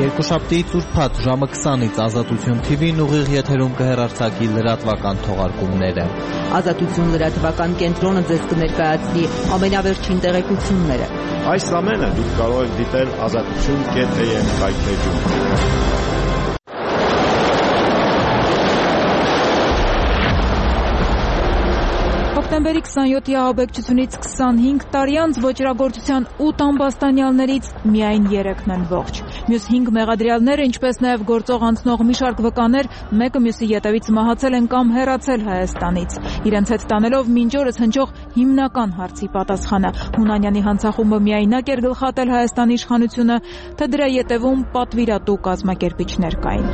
Երկուշաբթիից ուրբաթ ժամը 20-ից Ազատություն TV-ն ուղիղ եթերում կհեռարձակի լրատվական թողարկումները։ Ազատություն լրատվական կենտրոնը ձեզ կներկայացնի ամենավերջին տեղեկությունները։ Այս ամենը դուք կարող եք դիտել azatutun.am կայքէջում։ Հոկտեմբերի 27-ի ահաբեկչությունից 25 տարի անց ոճրագործության 8 ամբաստանյալներից միայն 3-ն են ողջ։ Մյուս 5 մեղադրյալները, ինչպես նաև գործող անցնող մի շարք վկաներ, մեկը մյուսի ետևից մահացել են կամ հեռացել Հայաստանից։ Իրենց հետ տանելով մինչ օրս հնչող հիմնական հարցի պատասխանը՝ Հունանյանի հանցախումբը միայնակ էր գլխատել Հայաստանի իշխանությունը, թե դրա ետևում պատվիրատու կազմակերպիչներ կային։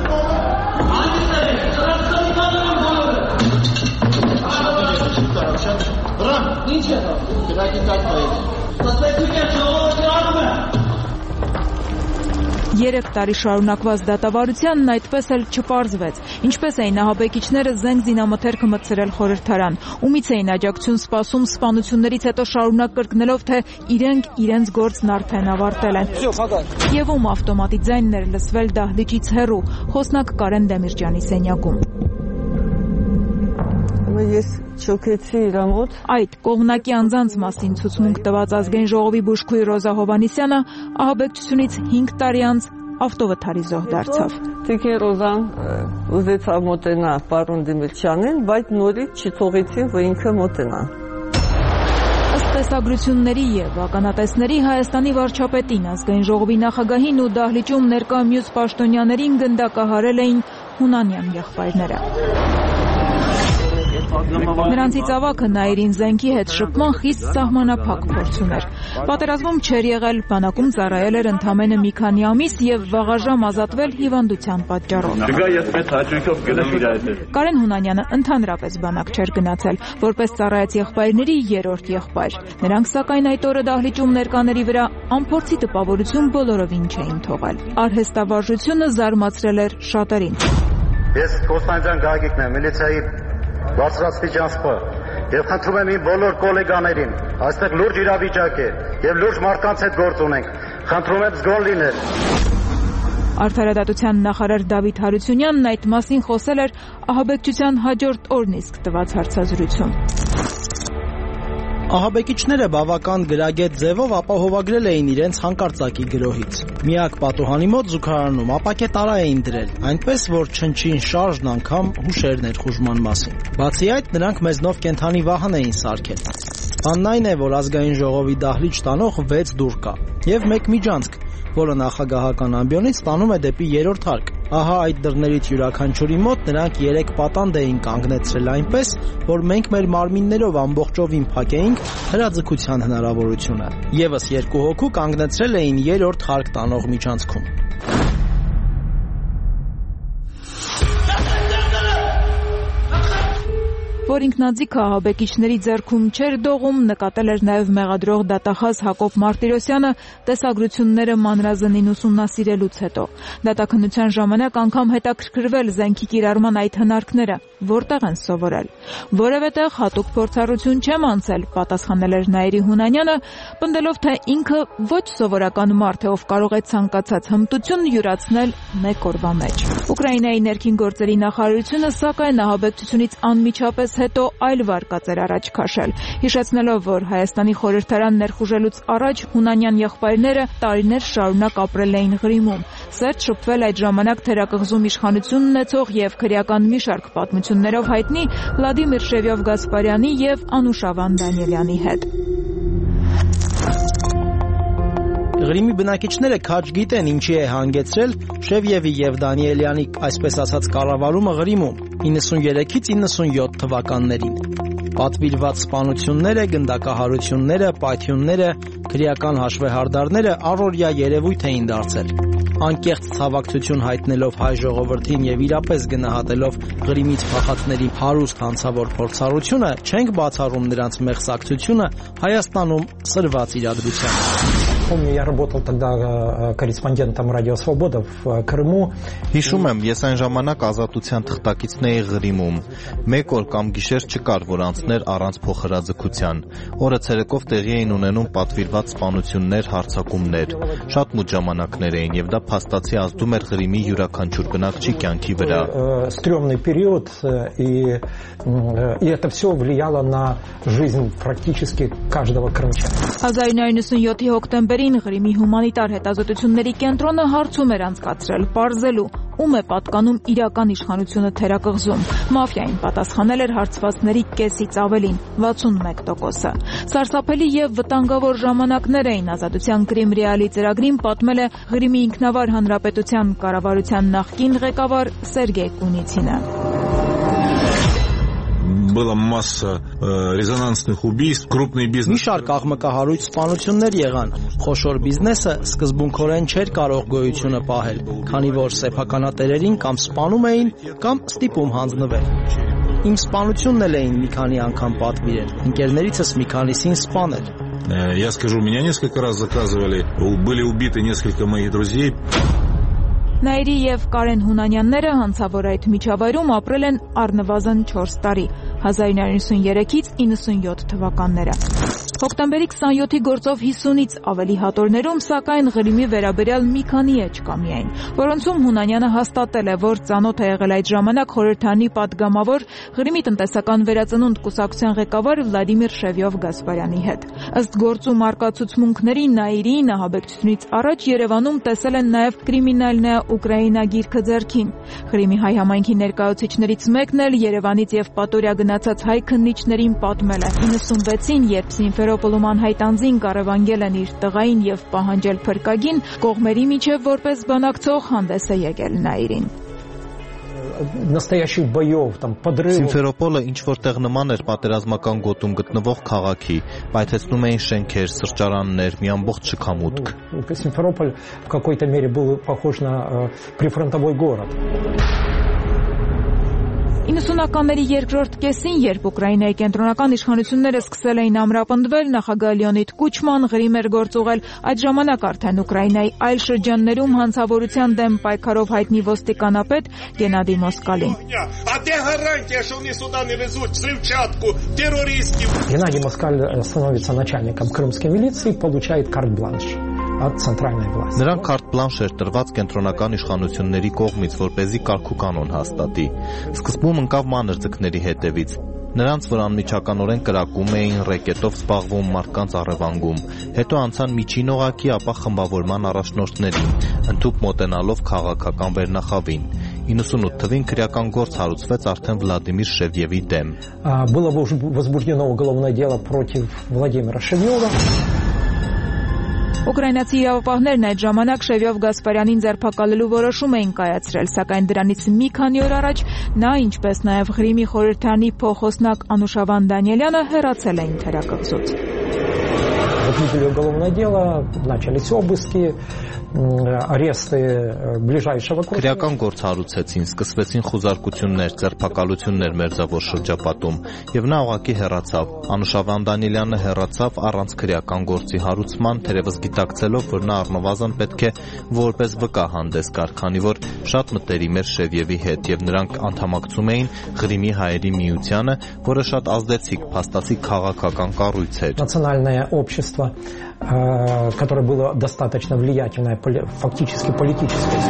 Երեք տարի շարունակված դատավարությանն այդպես էլ չպարզվեց։ Ինչպես էին ահաբեկիչները զենք զինամթերքը մտցրել խորհրդարան, ումից էին աջակցություն սպասում սպանություններից հետո շարունակ կրկնելով, թե իրենք իրենց գործն արդեն ավարտել են։ Եվ ում ավտոմատի ձայնն էր լսվել դահլիճից հեռու, խոսնակ Կարեն Դեմիրճյանի սենյակում։ Ես շոքեցի իր մոտ։ Այդ կողմնակի անձանց մասին ցուցմունք տված ազգային ժողովի բուժքույր Ռոզա Հովհաննիսյանը ահաբեկչությունից 5 տարի անց ավտովթարի զոհ դարձավ։ Տիկին Ռոզան ուզեցավ մոտենա պարոն Դեմիրճյանին, բայց նորից չթողեցին, որ ինքը մոտենա։ Ըստ տեսագրությունների եւ ականատեսների Հայաստանի վարչապետին, ազգային ժողովի նախագահին ու դահլիճում ներկա մյուս պաշտոնյաներին գնդակահարել էին Հունանյան եղբայրները։ Նրանցից ավագը Նաիրին զենքի հետ շփման խիստ սահմանափակ փորձ ուներ։ Պատերազմում չէր եղել, բանակում ծառայել էր ընդամենը մի քանի ամիս եւ վաղաժամ ազատվել հիվանդության պատճառով։ Կարեն Հունանյանը ընդհանրապես բանակ չէր գնացել, որպես ծառայած եղբայրների երրորդ եղբայր։ Նրանք սակայն այդ օրը դահլիճում ներկաների վրա անփորձի տպավորություն բոլորովին չէին թողել։ Արհեստավարժությունը զարմացրել էր շատերին։ Ես Կոստանդյան Գագիկն եմ, միլիցիայի բարձրաստիճան սպա, եւ խնդրում եմ իմ բոլոր գոլեգաներին, այստեղ լուրջ իրավիճակ է եւ լուրջ մարդկանց հետ գործ ունենք, խնդրում եմ զգոն լինել։ Արդարադատության նախարար Դավիթ Հարությունյանն այդ մասին խոսել էր ահաբեկչության հաջորդ օրն իսկ տված հարցազրույցում։ Ահաբեկիչները բավական գրագետ ձևով ապահովագրել էին իրենց հանկարծակի գրոհից։ Միակ պատուհանի մոտ զուգարանում ապակետարա էին դրել, այնպես որ չնչին շարժն անգամ հուշեր ներխուժման մասին։ Բացի այդ, նրանք մեզնով կենթանի վահան էին սարքել։ Բանն այն է, որ ազգային ժողովի դահլիճ տանող 6 դուռ կա եւ 1 միջանցք, որը նախագահական ամբիոնից տանում է դեպի երրորդ հարկ։ Ահա այդ դռներից յուրաքանչյուրի մոտ նրանք 3 պատանդ էին կանգնեցրել այնպես, որ մենք մեր մարմիններով ամբողջովին փակեինք հրաձգության հնարավորությունը։ Եվս 2 հոգու կանգնեցրել էին երրորդ հարկ տանող միջանցքում։ Որ ինքնաձիգը ահաբեկիչների ձեռքում չէր դողում, նկատել էր նաև մեղադրող դատախազ Հակոբ Մարտիրոսյանը տեսագրությունները մանրազնին ուսումնասիրելուց հետո։ Դատաքննության ժամանակ անգամ հետաքրքրվել զենքի կիրառման այդ հնարքները, որտեղ են սովորել։ Որևէ տեղ հատուկ փորձառություն չեմ անցել, պատասխանել էր Նաիրի Հունանյանը, պնդելով, թե ինքը ոչ սովորական մարդ է, ով կարող է ցանկացած հմտություն յուրացնել 1 օրվա մեջ։ Ուկրաինայի ներքին գործերի նախարարությունը սակայն ահաբեկչությունից անմիջապես հետո այլ վարկածեր առաջ քաշել, հիշեցնելով, որ Հայաստանի խորհրդարան ներխուժելուց առաջ Հունանյան եղբայրները տարիներ շարունակ ապրել էին Ղրիմում, սերտ շփվել այդ ժամանակ թերակղզում իշխանություն ունեցող եւ քրեական մի շարք պատմություններով հայտնի Վլադիմիր Շևյով-Գասպարյանի եւ Անուշավան Դանիելյանի հետ։ Ղրիմի բնակիչները քաջ գիտեն ինչի է հանգեցրել Շևյևի եւ Դանիելյանի, այսպես ասած, կառավարումը Ղրիմում 93-ից 97 թվականներին։ Պատվիրված սպանությունները, գնդակահարությունները, պայթյունները, քրեական հաշվեհարդարները առօրյա երևույթ էին դարձել։ Անկեղծ ցավակցություն հայտնելով հայ ժողովրդին եւ իրապես գնահատելով Ղրիմից փախածների հարուստ հանցավոր փորձառությունը, չենք բացառում նրանց մեղսակցությունը Հայաստանում սրված իրադրությանը։ Помню, я работал тогда корреспондентом «Радио Свобода» в Крыму. Հիշում եմ, ես այն ժամանակ ազատության թղթակիցն էի Ղրիմում։ Մեկ օր կամ գիշեր չկար, որ անցներ առանց փոխհրաձգության։ Օրը ցերեկով տեղի էին ունենում պատվիրված սպանություններ, հարձակումներ։ Շատ մութ ժամանակներ էին, եւ դա փաստացի ազդում էր Ղրիմի յուրաքանչյուր բնակչի կյանքի վրա։ Стрёмный период, и это все влияло на жизнь практически каждого крымчанина. 1997-ի հոկտեմբերին Ղրիմի հումանիտար հետազոտությունների կենտրոնը հարցում էր անցկացրել, պարզելու ում է պատկանում իրական իշխանությունը թերակղզում։ Մաֆիային պատասխանել էր հարցվածների կեսից ավելին՝ 61%-ը։ Սարսափելի եւ վտանգավոր ժամանակներ էին Ազատության Կրիմ ռեալի ծրագրին պատմել է Ղրիմի ինքնավար հանրապետության կառավարության նախկին ղեկավար Սերգեյ Կունիցինը։ Была масса резонансных убийств, крупный бизнес. Մի շարք աղմկահարույց սպանություններ եղան։ Խոշոր բիզնեսը սկզբունքորեն չէր կարող գոյությունը պահել, քանի որ սեփականատերերին կամ սպանում էին, կամ ստիպում հանձնվել։ Իմ սպանությունն էլ էին մի քանի անգամ պատվիրել, ընկերներիցս մի քանիսին սպանել։ Я скажу, меня несколько раз заказывали, были убиты несколько моих друзей. Նայիրի եւ Կարեն Հունանյանները հանցավոր այդ միջավայրում ապրել են առնվազն 4 տարի, 1993-ից 97 թվականները։ Հոկտեմբերի 27-ի գործով 50-ից ավելի հատորներում, սակայն Ղրիմի վերաբերյալ մի քանի էջ կա միայն, որոնցում Հունանյանը հաստատել է, որ ծանոթ է եղել այդ ժամանակ խորհրդանի падգամավոր Ղրիմի տնտեսական վերածնունդ կուսակցության ղեկավար Վլադիմիր Շևյով-Գասպարյանի հետ։ Ըստ գործում արկա ցուցմունքների Նայիրի նահաբեկչությունից առաջ Երևանում տեսել են նաև կրիմինալնա Ուկրաինա գիրքը ձեռքին։ Ղրիմի հայ համայնքի ներկայացուցիչներից մեկն էլ Երևանից եւ Պատորիա գնացած հայ քննիչներին պատմել է 96-ին, երբ Սիմֆերոպոլում անհայտ անձին կառավանգել են իր տղային եւ պահանջել փրկագին, կողմերի միջև որպես բանակցող հանդես է եկել Նայիրին։ Настоящих боев, там, подрывов. Սիմֆերոպոլը ինչ որտեղ նման էր պատերազմական գոտում գտնվող քաղաքի, պայթեցնում էին շենքեր, սրճարաններ, մի ամբողջ շքամուտք։ Симферополь в какой-то мере был похож на прифронтовой город. 90-ականների երկրորդ կեսին, երբ Ուկրաինայի կենտրոնական իշխանությունները սկսել էին ամրապնդվել, նախագահ Լեոնիդ Կուչման Ղրիմ էր գործ ուղղել այդ ժամանակ արդեն Ուկրաինայի այլ շրջաններում հանցավորության դեմ պայքարով հայտնի ոստիկանապետ Գենադի Մոսկալին։ Геннадий Москаль становится начальником крымской милиции, получает карт-бланш от центральной власти. Նրան карт-բլանշ էր տրված կենտրոնական իշխանությունների կողմից, որպեսզի կարգուկանոն հաստատի։ Սկզբում ընկավ մանր ձկների հետևից։ Նրանց, որ անմիջականորեն կրակում էին, ռեկետով զբաղվում, մարդկանց առևանգում։ Հետո անցան միջին օղակի, ապա խմբավորման առաջնորդներին, ընդհուպ մոտենալով քաղաքական վերնախավին։ 98 թվին քրեական գործ հարուցվեց արդեն Վլադիմիր Շևյևի դեմ։ Было возбуждено уголовное дело против Владимира Шевьева. Ուկրաինացի իրավապահներն այդ ժամանակ Շևյով-Գասպարյանին ձերբակալելու որոշում էին կայացրել, սակայն դրանից մի քանի օր առաջ նա, ինչպես նաև Ղրիմի խորհրդանի փոխոսնակ Անուշավան Դանիելյանը հեռացել էին թերակղզուց։ Возбудили уголовное дело, начались обыски, аресты ближайшего круга. Քրեական գործ հարուցեցին, սկսվեցին խուզարկություններ, ձերբակալություններ մերձավոր շրջապատում, եւ նա ուղղակի հեռացավ։ Անուշավան Դանիելյանը հեռացավ առանց քրեական գործի հարուցման, թերևս գիտակցելով, որ նա առնվազն պետք է որպես վկա հանդես գար, քանի որ շատ մտերիմ էր Շևյևի հետ, եւ նրանք անդամակցում էին Ղրիմի հայերի միությանը, որը շատ ազդեցիկ, փաստացի քաղաքական կառույց էր։ Национальное общество, которое было достаточно влиятельное, фактически политическое.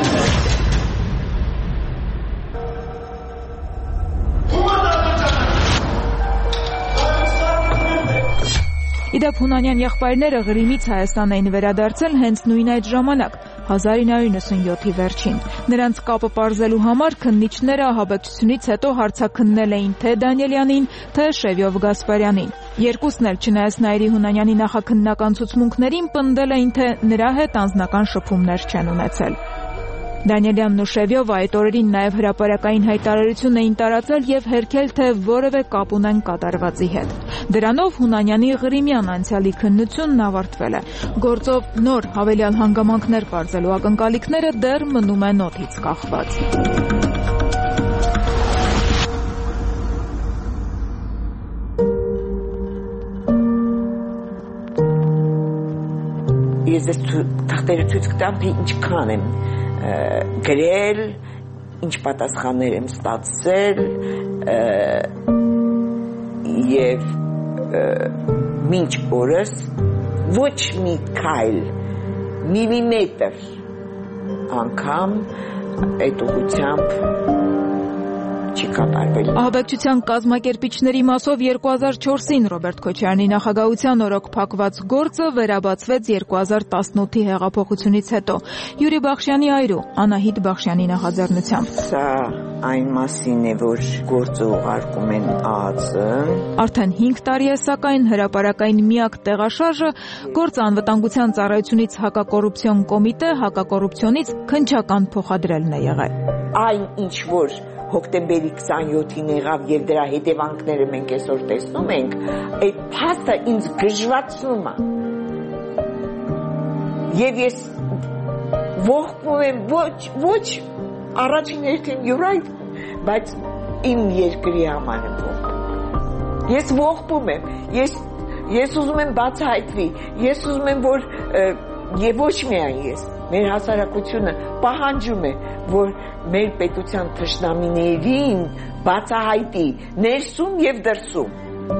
Իդեպ Հունանյան եղբայրները Ղրիմից Հայաստան էին վերադարձել հենց նույն այդ ժամանակ, 1997-ի վերջին։ Նրանց կապը պարզելու համար քննիչները ահաբեկչությունից հետո հարցաքննել էին թե Դանիելյանին, թե Շևյով-Գասպարյանին։ Երկուսն էլ չնայած Նայիրի Հունանյանի նախաքննական ցուցմունքներին պնդել էին, թե նրա հետ անձնական շփումներ չեն ունեցել։ Դանիելյանն ու Շևյովը այդ օրերին նաև հրապարակային հայտարարություն էին տարածել եւ հերքել, թե որևէ կապ ունեն կատարվածի հետ։ Դրանով Հունանյանի Ղրիմյան անցյալի քննությունն ավարտվել է։ Գործով նոր հավելյալ հանգամանքներ բարձելու ակնկալիքները դեռ մնում են օդից կախված։ ես դες թղթերը ցույց կտամ, թե ինչքան եմ գրել, ինչ պատասխաններ եմ ստացել եւ մինչ օրս ոչ մի քայլ միլիմետր անգամ այդ ուղղությամբ չի կատարվել։ Ահաբեկչության կազմակերպիչների մասով 2004-ին Ռոբերտ Քոչարյանի նախագահության օրոք փակված գործը վերաբացվեց 2018-ի հեղափոխությունից հետո Յուրի Բախշյանի այրու Անահիտ Բախշյանի նախաձեռնությամբ։ Սա այն մասին է, որ գործը ուղարկում են ԱԱԾ-ը։ Արդեն 5 տարի է, սակայն հրապարակային միակ տեղաշարժը գործը անվտանգության ծառայությունից հակակոռուպցիոն կոմիտե հակակոռուպցիոնից քննչական փոխադրելն է եղել։ Այն ինչ որ հոկտեմբերի 27-ին եղավ եւ դրա հետևանքները մենք այսօր տեսնում ենք, այդ փաստը ինձ գժվացնում է։ Եվ ես ողբում եմ ոչ առաջին հերթին you're right, բայց իմ երկրի համար եմ ողբում։ Ես ողբում եմ, ես ուզում եմ բացահայտվի, ես ուզում եմ որ եւ ոչ միայն ես, մեր հասարակությունը պահանջում է, որ մեր պետության թշնամիներին բացահայտի ներսում եւ դրսում։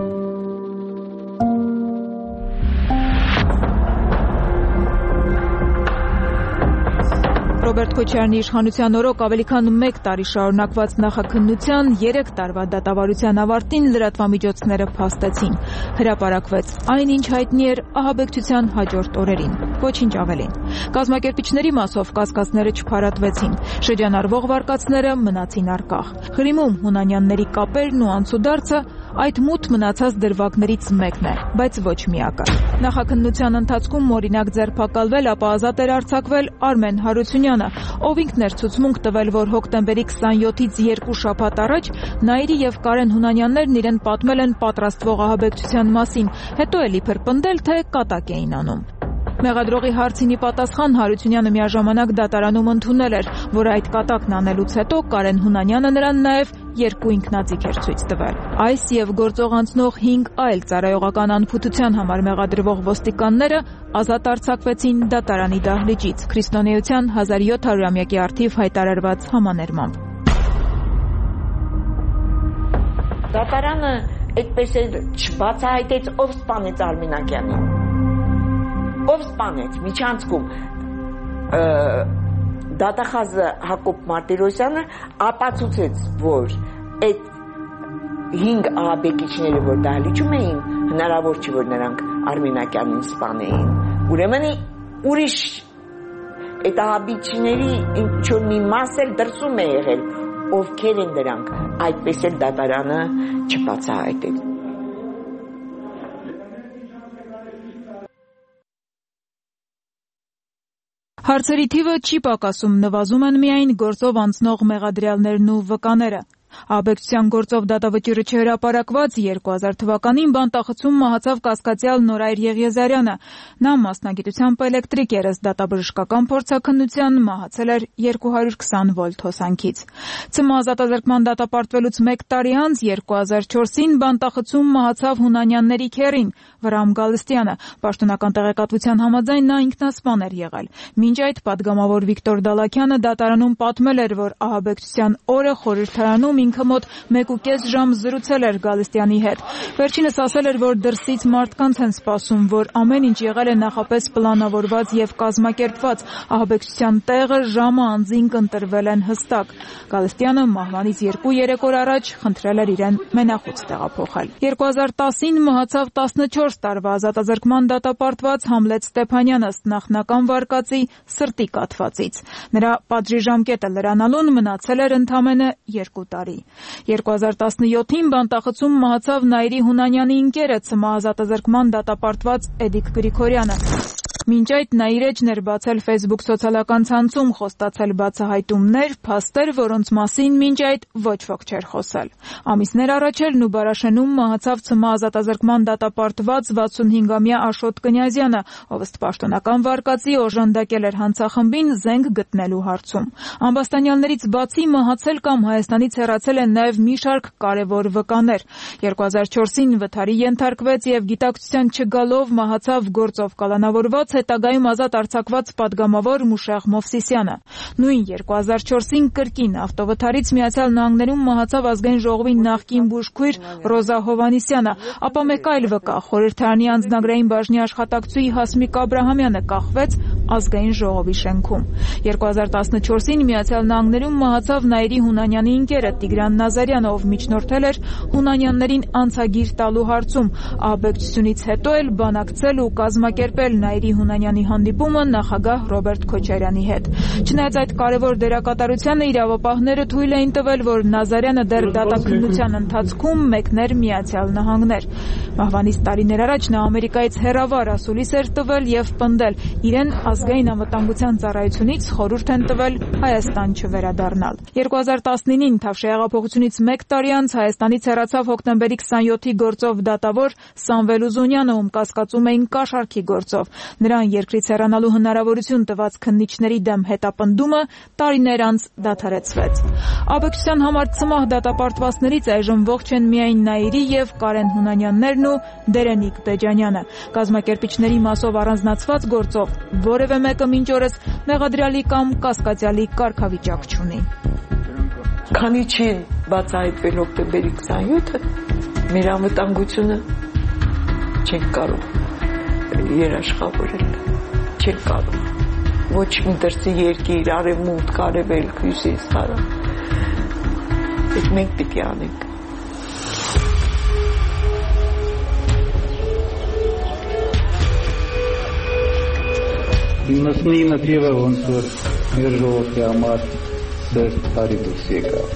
Ռոբերտ Քոչարյանի իշխանության օրոք ավելի քան 1 տարի շարունակված նախաքննության 3 տարվա դատավարության ավարտին լրատվամիջոցները փաստեցին։ Հրապարակվեց այն, ինչ հայտնի էր ահաբեկչության հաջորդ օրերին։ Ոչինչ ավելին։ Կազմակերպիչների մասով կասկածները չփարատվեցին։ Շրջանառվող վարկածները մնացին առկախ։ Ղրիմում Հունանյանների կապերն ու անցուդարձը այդ մութ մնացած դրվագներից մեկն է, բայց ոչ միակը։ Նախաքննության ընթացքում օրինակ ձերբակալվել, ապա ազատ էր արձակվել Արմեն Հարությունյանը, ով ինքն էր ցուցմունք տվել, որ հոկտեմբերի 27-ից 2 շաբաթ առաջ Նաիրի եւ Կարեն Հունանյաններն իրեն պատմել են պատրաստվող ահաբեկչության մասին, հետո էլ իբր պնդել, թե կատակ էին անում։ Մեղադրողի հարցինի պատասխան Հարությունյանը միաժամանակ դատարանում ընդունել էր, որ այդ կատակն անելուց հետո Կարեն Հունանյանը նրան նաև 2 ինքնաձիգ էր ցույց տվել։ Այս եւ գործող անցնող 5 այլ ծառայողական անփութության համար մեղադրվող ոստիկանները ազատ արձակվեցին դատարանի դահլիճից քրիստոնեության 1700-ամյակի առթիվ հայտարարված համաներմամբ։ Դատարանը այդպես էլ չբացահայտեց, ով սպանեց Արմենակյանին։ Ով սպանեց միջանցքում դատախազը Հակոբ Մարտիրոսյանը ապացուցեց, որ այդ 5 ահաբեկիչները, որ դահլիճում էին, հնարավոր չի, որ նրանք Արմենակյանին սպանեին։ Ուրեմն ուրիշ այդ ահաբեկիչների ինչ-որ մի մաս էլ դրսում է եղել, ովքեր են դրանք, այդպես էլ դատարանը չբացահայտել։ Հարցերի թիվը չի պակասում, նվազում են միայն գործով անցնող մեղադրյալներն ու վկաները։ Ահաբեկչության գործով դատավճիռը չհրապարակված 2000 թվականին բանտախցում մահացավ կասկածյալ Նորայր Եղիազարյանը։ Նա մասնագիտությամբ էլեկտրիկ էր, ըստ դատաբժշկական փորձաքննության մահացել էր 220 վոլտ հոսանքից։ ՑՄ ազատազրկման դատապարտվելուց 1 տարի անց 2004-ին բանտախցում մահացավ Հունանյանների քեռին Վրամ Գալստյանը։ Պաշտոնական տեղեկատվության համաձայն նա ինքնասպան էր եղել։ Մինչ այդ պատգամավոր Վիկտոր Դալաքյանը դատարանում պատմել էր, որ ահաբեկչության օրը խորհրդարանում ինքը մոտ 1.5 ժամ զրուցել էր Գալստյանի հետ։ Վերջինս ասել էր, որ դրսից մարդկանց են սպասում, որ ամեն ինչ եղել է նախապես պլանավորված եւ կազմակերպված։ Ահաբեկչության տեղը, ժամը, անձինք ընտրվել են հստակ։ Գալստյանը մահվանից 2-3 օր առաջ խնդրել էր իրեն մենախոս տեղափոխել։ 2010-ին մահացավ 14 տարվա ազատազրկման դատապարտված Համլետ Ստեփանյանը նախնական վարկածի սրտի կաթվածից։ Նրա պատժի ժամկետը լրանալուն մնացել էր ընդամենը 2 տարի։ 2017-ին բանտախցում մահացավ Նաիրի Հունանյանի ընկերը ՑՄ ազատազրկման դատապարտված Էդիկ Գրիգորյանը։ Մինչ այդ նա իր էջն էր բացել Facebook սոցիալական ցանցում, խոստացել բացահայտումներ, փաստեր, որոնց մասին մինչ այդ ոչ ոք չէր խոսել։ Ամիսներ առաջ էլ Նուբարաշենում մահացավ ՑՄ ազատազրկման դատապարտված 65-ամյա Աշոտ Կնյազյանը, ով ըստ պաշտոնական վարկածի օժանդակել էր հանցախմբին զենք գտնելու հարցում։ Ամբաստանյալներից բացի մահացել կամ Հայաստանից հեռացել են նաև մի շարք կարևոր վկաներ։ 2004-ին վթարի ենթարկվեց եւ գիտակցության չգալով մահացավ գործով կալանավորված հետագայում ազատ արձակված падգամավոր Մուշեղ Մովսիսյանը։ Նույն 2004-ին կրկին ավտովթարից Միացյալ Նահանգներում մահացավ ազգային ժողովի նախկին բուժքույր Ռոզա Հովհաննիսյանը, ապա մեկ այլ վկա խորհրդարանի անձնագրային բաժնի աշխատակցուհի Հասմիկ Աբրահամյանը կախվեց ազգային ժողովի շենքում։ 2014-ին Միացյալ Նահանգներում մահացավ Նաիրի Հունանյանի ընկերը Տիգրան Նազարյանը, ով միջնորդել էր Հունանյաններին անցագիր տալու հարցում։ Ահաբեկչությունից հետո էլ բանակցել ու կազմակերպել Նաիրի Հունանյանի հանդիպումը նախագահ Ռոբերտ Քոչարյանի հետ։ Չնայած այդ կարևոր դերակատարությանը, իրավապահները թույլ էին տվել, որ Նազարյանը դեռ դատաքննության ընթացքում մեկներ Միացյալ Նահանգներ։ Մահվանից տարիներ առաջ նա Ամերիկայից հեռավար ասուլիս էր տվել եւ պնդել, իրեն ազգային անվտանգության ծառայությունից խորհուրդ են տվել Հայաստան չվերադառնալ։ 2019-ին Թավշյա հեղափոխությունից 1 տարի անց Հայաստանից հեռացավ հոկտեմբերի 27-ի գործով դատավոր Սամվել Ուզունյանը, ում կասկածում էին կաշառքի գործով։ Նրան երկրից հեռանալու հնարավորություն տված քննիչների դեմ հետապնդումը տարիներ անց դադարեցվեց։ Ահաբեկչության համար ցմահ դատապարտվածներից այժմ ողջ են միայն Նաիրի եւ Կարեն Հունանյաններն ու Դերենիկ Բեջանյանը։ Կազմակերպիչների մասով առանձնացված գործով որևէ մեկը մինչ օրս մեղադրյալի կամ կասկածյալի կարգավիճակ չունի։ Քանի չի բացահայտվել հոկտեմբերի 27-ը, մեր անվտանգությունը չենք կարող երաշխավորել, չենք կարող։ Ոչ մի դրսի երկիր, արևմուտք, արևելք, հյուսիս, հարավ։ Այդ մենք պիտի անենք։ 99 թիվը ոնց որ մեր ժողովրդի համար դեռ տարի դուրս եկավ։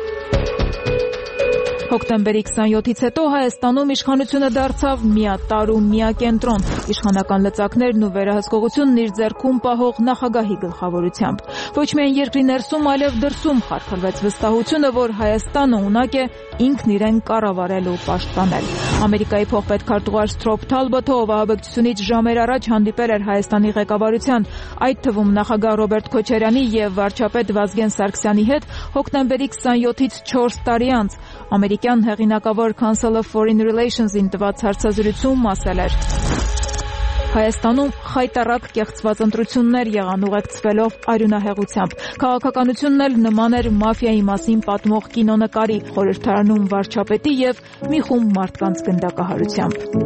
Հոկտեմբերի 27-ից հետո Հայաստանում իշխանությունը դարձավ միատարր ու միակենտրոն, իշխանական լծակներն ու վերահսկողությունն իր ձեռքում պահող նախագահի գլխավորությամբ։ Ոչ միայն երկրի ներսում, այլև դրսում խարխլվեց վստահությունը, որ Հայաստանը ունակ է ինքն իրեն կառավարել ու պաշտպանել։ Ամերիկայի փոխպետքարտուղար Սթրոփ Թալբոթը, ով ահաբեկչությունից ժամեր առաջ հանդիպել էր Հայաստանի ղեկավարության, այդ թվում նախագահ Ռոբերտ Քոչարյանի եւ վարչապետ Վազգեն Սարգսյանի հետ, հոկտեմբերի 27-ից 4 տարի անց ամերիկյան հեղինակավոր Council of Foreign Relations-ին տված հարցազրույցում ասել էր. Հայաստանում խայտառակ կեղծված ընտրություններ եղան ուղեկցվելով արյունահեղությամբ։ Քաղաքականությունն էլ նման էր մաֆիայի մասին պատմող կինոնկարի, խորհրդարանում վարչապետի եւ մի խումբ մարդկանց գնդակահարությամբ։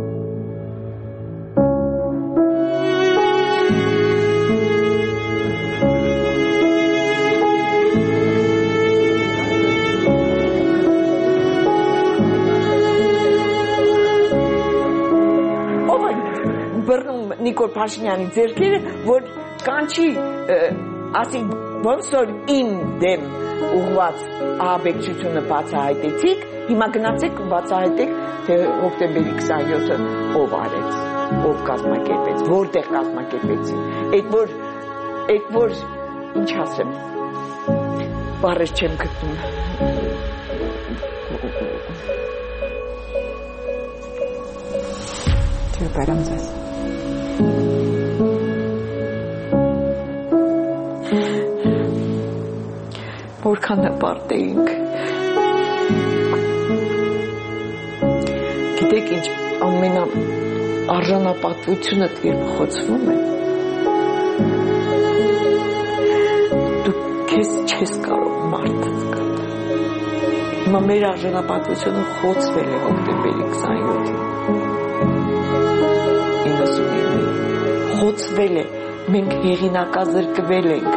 Նիկոլ Փաշինյանի ձեռքերը, որ կանչի ասի ոնց որ իմ դեմ ուղված ահաբեկչությունը բացահայտեցիք, հիմա գնացեք բացահայտեք, թե հոկտեմբերի 27-ը ով արեց, ով կազմակերպեց, որտեղ կազմակերպեցին։ Այդ որ ինչ ասեմ, բառեր չեմ գտնում։ Թույլ բարամ ձեզ։ Որքան հպարտ էինք։ Գիտեք ինչ ամենաարժանապատվությունը երբ խոցվում է, դու քեզ չես կարող մարդ զգալ։ Հիմա մեր արժանապատվությունը խոցվել է հոկտեմբերի 27-ին։ 99-ին խոցվել է, մենք հեղինակազրկվել ենք։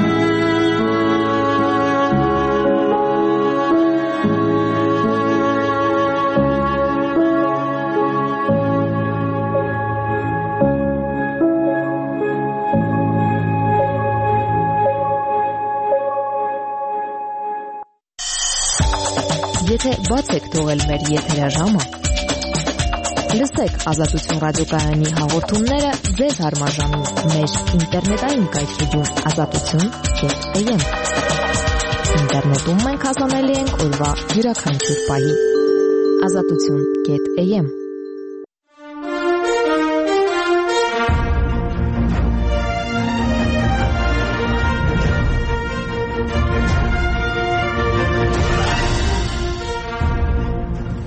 Եթե բաց եք թողել մեր եթերաժամը, լսեք Ազատություն ռադիոկայանի հաղորդումները ձեզ հարմարժանում մեր ինտերնետային կայքեջում azatutun.am։ Ինտերնետում մենք հասանելի ենք օրվա յուրաքանչյուր պահի։ azatutun.am։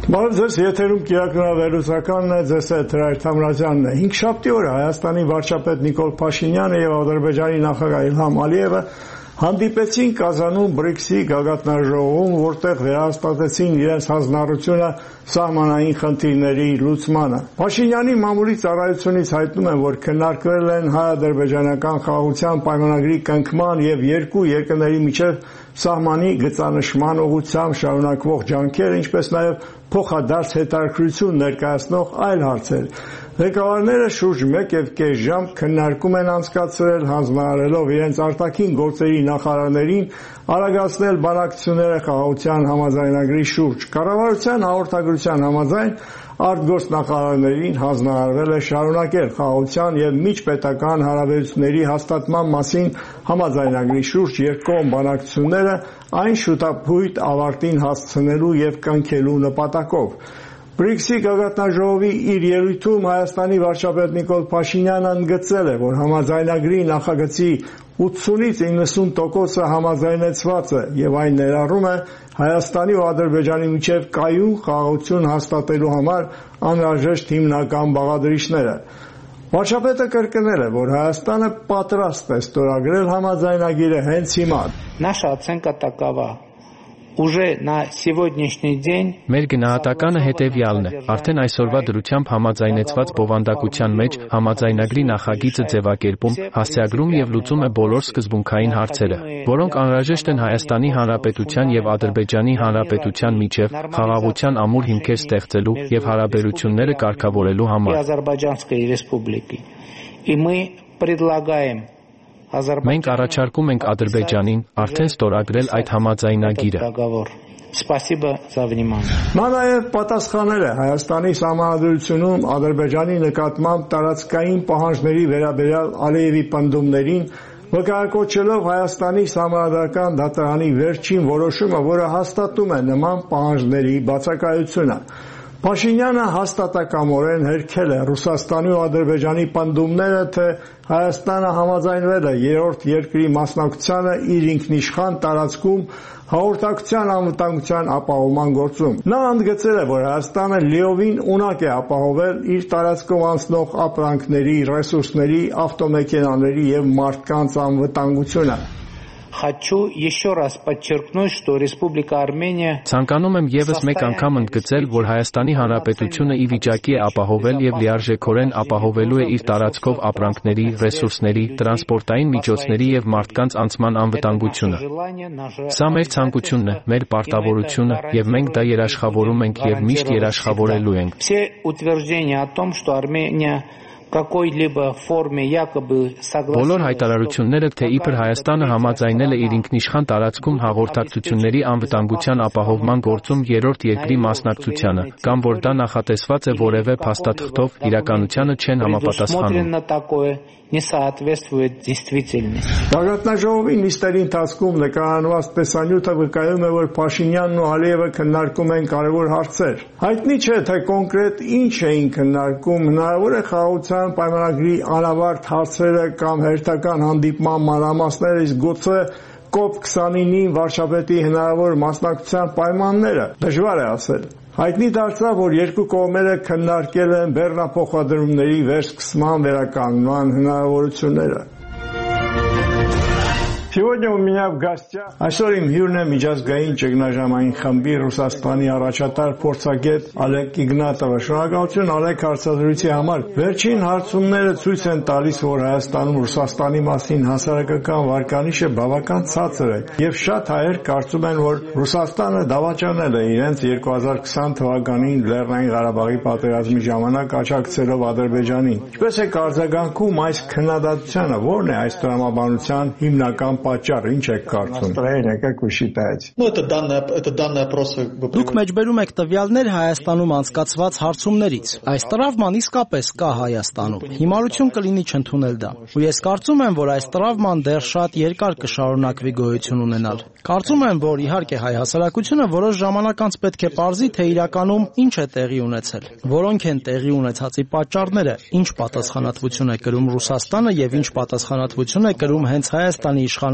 Բարև ձեզ, եթերում կիրակնավերուսականն է, ձեզ հետ Հրայր Թամրազյանն է։ 5-շաբթի օրը Հայաստանի վարչապետ Նիկոլ Փաշինյանը եւ Ադրբեջանի նախագահ Իլհամ Ալիևը հանդիպեցին Կազանում BRICS-ի գագաթնաժողովում, որտեղ վերահաստատեցին իրենց հանձնառությունը սահմանային խնդիրների լուծմանը։ Փաշինյանի մամուլի ծառայությունից հայտնում են, որ քննարկվել են հայ-ադրբեջանական խաղաղության պայմանագրի կնքման եւ երկու երկրների միջև սահմանի գծանշման ուղղությամբ շարունակվող ջանքերը, ինչպես նաեւ փոխադարձ հետաքրքրություն ներկայացնող այլ հարցեր։ Ղեկավարները շուրջ 1.5 ժամ քննարկում են անցկացրել, հանձնարարելով իրենց արտաքին գործերի նախարարներին արագացնել բանակցությունները խաղաղության համաձայնագրի շուրջ։ Կառավարության հաղորդագրության համաձայն արտգործնախարարներին հանձնարարվել է շարունակել խաղաղության եւ միջպետական հարաբերությունների հաստատման մասին համաձայնագրի շուրջ երկկողմ բանակցությունները այն շուտապույտ ավարտին հասցնելու եւ կնքելու նպատակով։ BRICS-ի գագաթնաժողովի իր ելույթում Հայաստանի վարչապետ Նիկոլ Փաշինյանը ընդգծել է, որ համաձայնագրի նախագծի 80-ից 90%-ը համաձայնեցված է եւ այն ներառում է Հայաստանի ու Ադրբեջանի միջև կայուն խաղաղություն հաստատելու համար անհրաժեշտ հիմնական բաղադրիչները։ Վարչապետը կրկնել է, որ Հայաստանը պատրաստ է ստորագրել համաձայնագիրը հենց հիմա։ Наша оценка такова. Уже на сегодняшний день Մեր գնահատականը հետևյալն է. արդեն այսօրվա դրությամբ համաձայնեցված բովանդակության մեջ համաձայնագրի նախագիծը ձևակերպում, հասցեագրում եւ լուծում է բոլոր սկզբունքային հարցերը, որոնք անհրաժեշտ են Հայաստանի Հանրապետության եւ Ադրբեջանի Հանրապետության միջև խաղաղության ամուր հիմքեր ստեղծելու եւ հարաբերությունները կարգավորելու համար։ Азербайджанской республики. И мы предлагаем Մենք առաջարկում ենք Ադրբեջանին արդեն ստորագրել այդ համաձայնագիրը։ Նա նաև պատասխանել է Հայաստանի սահմանադրությունում Ադրբեջանի նկատմամբ տարածքային պահանջների վերաբերյալ Ալիևի պնդումներին, վկայակոչելով Հայաստանի սահմանադրական դատարանի վերջին որոշումը, որը հաստատում է նման պահանջների բացակայությունը։ Փաշինյանը հաստատակամորեն հերքել է Ռուսաստանի ու Ադրբեջանի պնդումները, թե Հայաստանը համաձայնվել է երրորդ երկրի մասնակցությանը իր ինքնիշխան տարածքում հաղորդակցության անվտանգության ապահովման գործում։ Նա ընդգծել է, որ Հայաստանը լիովին ունակ է ապահովել իր տարածքով անցնող ապրանքների, ռեսուրսների, ավտոմեքենաների եւ մարդկանց անվտանգությունը։ Хочу еще раз подчеркнуть, что Республика Армения Ցանկանում եմ եւս մեկ անգամ ընդգծել, որ Հայաստանի Հանրապետությունը ի վիճակի է ապահովել եւ լիարժեքորեն ապահովելու է իր տարածքով ապրանքների, ռեսուրսների, տրանսպորտային միջոցների եւ մարդկանց անցման անվտանգությունը։ Սա մեր ցանկությունն է, մեր պարտավորությունը եւ մենք դա երաշխավորում ենք եւ միշտ երաշխավորելու ենք։ Все утверждения о том, что Армения какой-либо форме якобы согласна Բոլոր հայտարարությունները, թե իբր Հայաստանը համաձայնել է իր ինքնիշխան տարածքում հաղորդակցությունների անվտանգության ապահովման գործում երրորդ երկրի մասնակցությանը, կամ որ դա նախատեսված է որևէ փաստաթղթով, իրականությանը չեն համապատասխանում։ Не соответствует действительности. Գագաթնաժողովի նիստերի ընթացքում նկարանված տեսանյութը վկայում է, որ Փաշինյանն ու Ալիևը քննարկում են կարևոր հարցեր։ Հայտնի չէ, թե կոնկրետ ինչ էին քննարկում, հնարավոր է խաղաղության պայմանագրի անավարտ հարցերը կամ հերթական հանդիպման մանրամասները, իսկ գուցե COP29-ի վարչապետի հնարավոր մասնակցության պայմանները, դժվար է ասել։ Հայտնի դարձավ, որ երկու կողմերը քննարկել են բեռնափոխադրումների վերսկսման վերականգնման հնարավորությունները։ Сегодня у меня в гостях այսօր իմ հյուրն է միջազգային ճգնաժամային խմբի Ռուսաստանի առաջատար փորձագետ Ալեկ Իգնատովը։ Շնորհակալություն Ալեկ հարցազրույցի համար։ Վերջին հարցումները ցույց են տալիս, որ Հայաստանում Ռուսաստանի մասին հասարակական վարկանիշը բավական ցածր է, եւ շատ հայեր կարծում են, որ Ռուսաստանը դավաճանել է իրենց 2020 թվականին Լեռնային Ղարաբաղի պատերազմի ժամանակ աջակցելով Ադրբեջանին։ Ինչպես է արձագանքում այս քննադատությանը, որն է այս տրամաբանության հիմնական պատճառը, ինչ եք կարծում։ Դուք մեջբերում եք տվյալներ Հայաստանում անցկացված հարցումներից։ Այս տրավման իսկապես կա Հայաստանում։ Հիմարություն կլինի չընդունել դա։ Ու ես կարծում եմ, որ այս տրավման դեռ շատ երկար կշարունակվի գոյություն ունենալ։ Կարծում եմ, որ իհարկե հայ հասարակությունը որոշ ժամանակ անց պետք է պարզի, թե իրականում ինչ է տեղի ունեցել, որոնք են տեղի ունեցածի պատճառները, ինչ պատասխանատվություն է կրում Ռուսաստանը եւ ինչ պատասխանատվություն է կրում հենց Հայաստանի իշխանությունը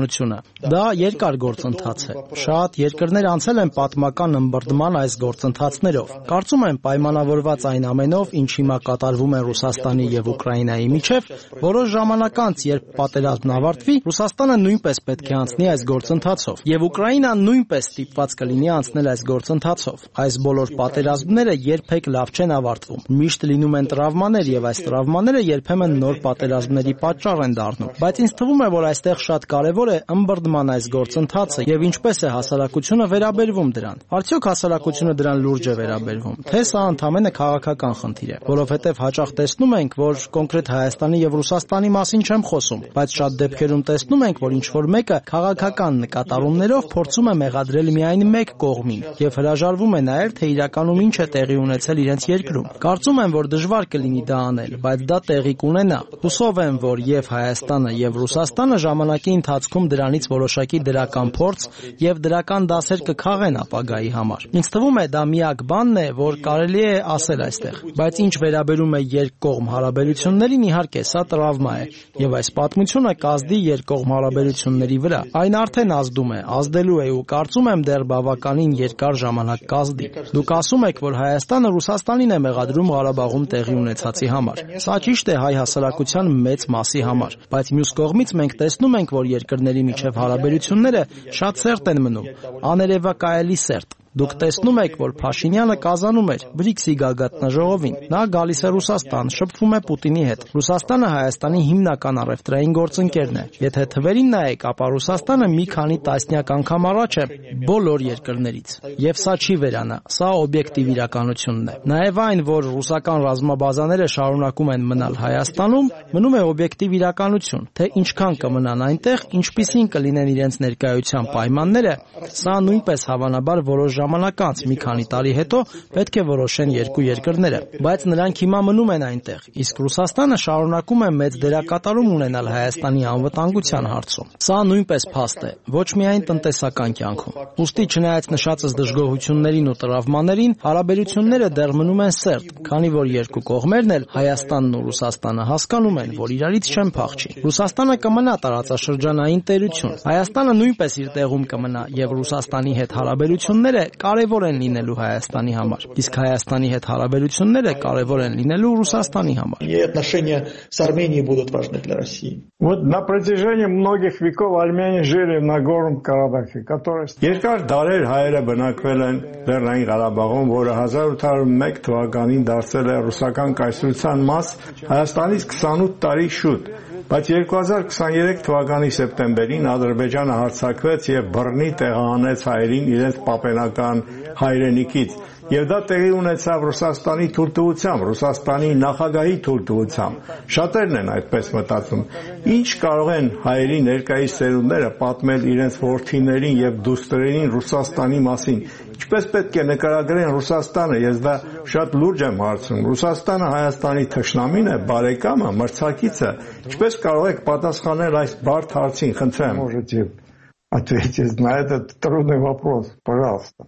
իշխանությունը։ Դա երկար գործընթաց է։ Շատ երկրներ անցել են պատմական ըմբռնման այս գործընթացներով։ Կարծում եմ պայմանավորված այն ամենով, ինչ հիմա կատարվում է Ռուսաստանի եւ Ուկրաինայի միջև, որոշ ժամանակ անց, երբ պատերազմն ավարտվի, Ռուսաստանը նույնպես պետք է անցնի այս գործընթացով, եւ Ուկրաինան նույնպես ստիպված կլինի անցնել այս գործընթացով։ Այս բոլոր պատերազմները երբեք լավ չեն ավարտվում։ Միշտ լինում են տրավմաներ եւ այս տրավմաները երբեմն նոր պատերազմների պատճառ են դառնում։ Բայց ինձ թվում է, որ այստեղ շատ կարեւոր է ըմբռնման այս գործընթացը եւ ինչպես է հասարակությունը վերաբերվում դրան։ Արդյոք հասարակությունը դրան լուրջ է վերաբերվում, թե սա ընդհանրապես քաղաքական խնդիր է, որովհետեւ հաճախ տեսնում ենք, որ կոնկրետ Հայաստանի եւ Ռուսաստանի մասին չեմ խոսում, բայց շատ դեպքերում տեսնում ենք, որ ինչ-որ մեկը քաղաքական նկատառումներով փորձում է մեղադրել միայն մեկ կողմին եւ հրաժարվում է նայել, թե իրականում ինչ է տեղի ունեցել իրենց երկրում։ Կարծում եմ, որ դժվար կլինի դա անել, բայց դա տեղի կունենա։ Հուսով եմ, որ եւ Հայաստանը եւ Ռուսաստանը ժամանակի ընթացքում դրանից որոշակի դրական փորձ եւ դրական դասեր կքաղեն ապագայի համար։ Ինձ թվում է դա միակ բանն է, որ կարելի է ասել այստեղ։ Բայց ինչ վերաբերում է երկկողմ հարաբերություններին, իհարկե, սա տրավմա է եւ այս պատմությունը կազդի երկկողմ հարաբերությունների վրա։ Այն արդեն ազդում է, ազդելու է ու կարծում եմ դեռ բավականին երկար ժամանակ կազդի։ Դուք ասում եք, որ Հայաստանը Ռուսաստանին է մեղադրում Ղարաբաղում տեղի ունեցածի համար։ Սա ճիշտ է հայ հասարակության մեծ մասի համար, բայց մյուս կողմից մենք տեսնում ենք, որ երկրների միջև հարաբերությունները շատ սերտ են մնում, աներևակայելի սերտ։ Դուք տեսնում եք, որ Փաշինյանը կազանում էր BRICS-ի գագաթնաժողովին։ Նա գալիս է Ռուսաստան, շփվում է Պուտինի հետ։ Ռուսաստանը Հայաստանի հիմնական առևտրային գործընկերն է։ Եթե թվերին նայեք, ապա Ռուսաստանը մի քանի տասնյակ անգամ առաջ է բոլոր երկրներից։ Եվ սա չի վերանա, սա օբյեկտիվ իրականությունն է։ Նաև այն, որ ռուսական ռազմաբազաները շարունակում են մնալ Հայաստանում, մնում է օբյեկտիվ իրականություն, թե ինչքան կմնան այնտեղ, ինչպիսին կլինեն իրենց ներկայության պայմանները, սա նույնպես հավանաբար որոշ ժամանակ անց մի քանի տարի հետո պետք է որոշեն երկու երկրները, բայց նրանք հիմա մնում են այնտեղ, իսկ Ռուսաստանը շարունակում է մեծ դերակատարում ունենալ Հայաստանի անվտանգության հարցում։ Սա նույնպես փաստ է, ոչ միայն տնտեսական կյանքում։ Ուստի չնայած նշածս դժգոհություններին ու տրավմաներին, հարաբերությունները դեռ մնում են սերտ, քանի որ երկու կողմերն էլ Հայաստանն ու Ռուսաստանը հասկանում են, որ իրարից չեն փախչի։ Ռուսաստանը կմնա տարածաշրջանային տերություն, Հայաստանը նույնպես իր տեղում կմնա եւ Ռուսաստանի հետ հարաբերությունները կարևոր են լինելու Հայաստանի համար, իսկ Հայաստանի հետ հարաբերությունները կարևոր են լինելու Ռուսաստանի համար։ И отношения с Арменией будут важны для России. Вот на протяжении многих веков армяне жили в Нагорном Карабахе, который երկար դարեր հայերը բնակվել են Լեռնային Ղարաբաղում, որը 1801 թվականին դարձել է ռուսական կայսրության մաս, Հայաստանից 28 տարի շուտ։ Բայց 2023 թվականի սեպտեմբերին Ադրբեջանը հարձակվեց եւ բռնի տեղահանեց հայերին իրենց պապենական հայրենիքից։ Եվ դա տեղի ունեցավ Ռուսաստանի թույլտվությամբ, Ռուսաստանի նախագահի թույլտվությամբ։ Շատերն են այդպես մտածում։ Ինչ կարող են հայերի ներկայիս սերունդները պատմել իրենց որդիներին եւ դուստրերին Ռուսաստանի մասին։ Ինչպես պետք է նկարագրեն Ռուսաստանը, ես դա շատ լուրջ եմ հարցնում։ Ռուսաստանը Հայաստանի թշնամին է, բարեկամը, մրցակիցը։ Ինչպես կարող եք պատասխանել այս բարդ հարցին, խնդրեմ։ Можете ответить на этот трудный вопрос, пожалуйста.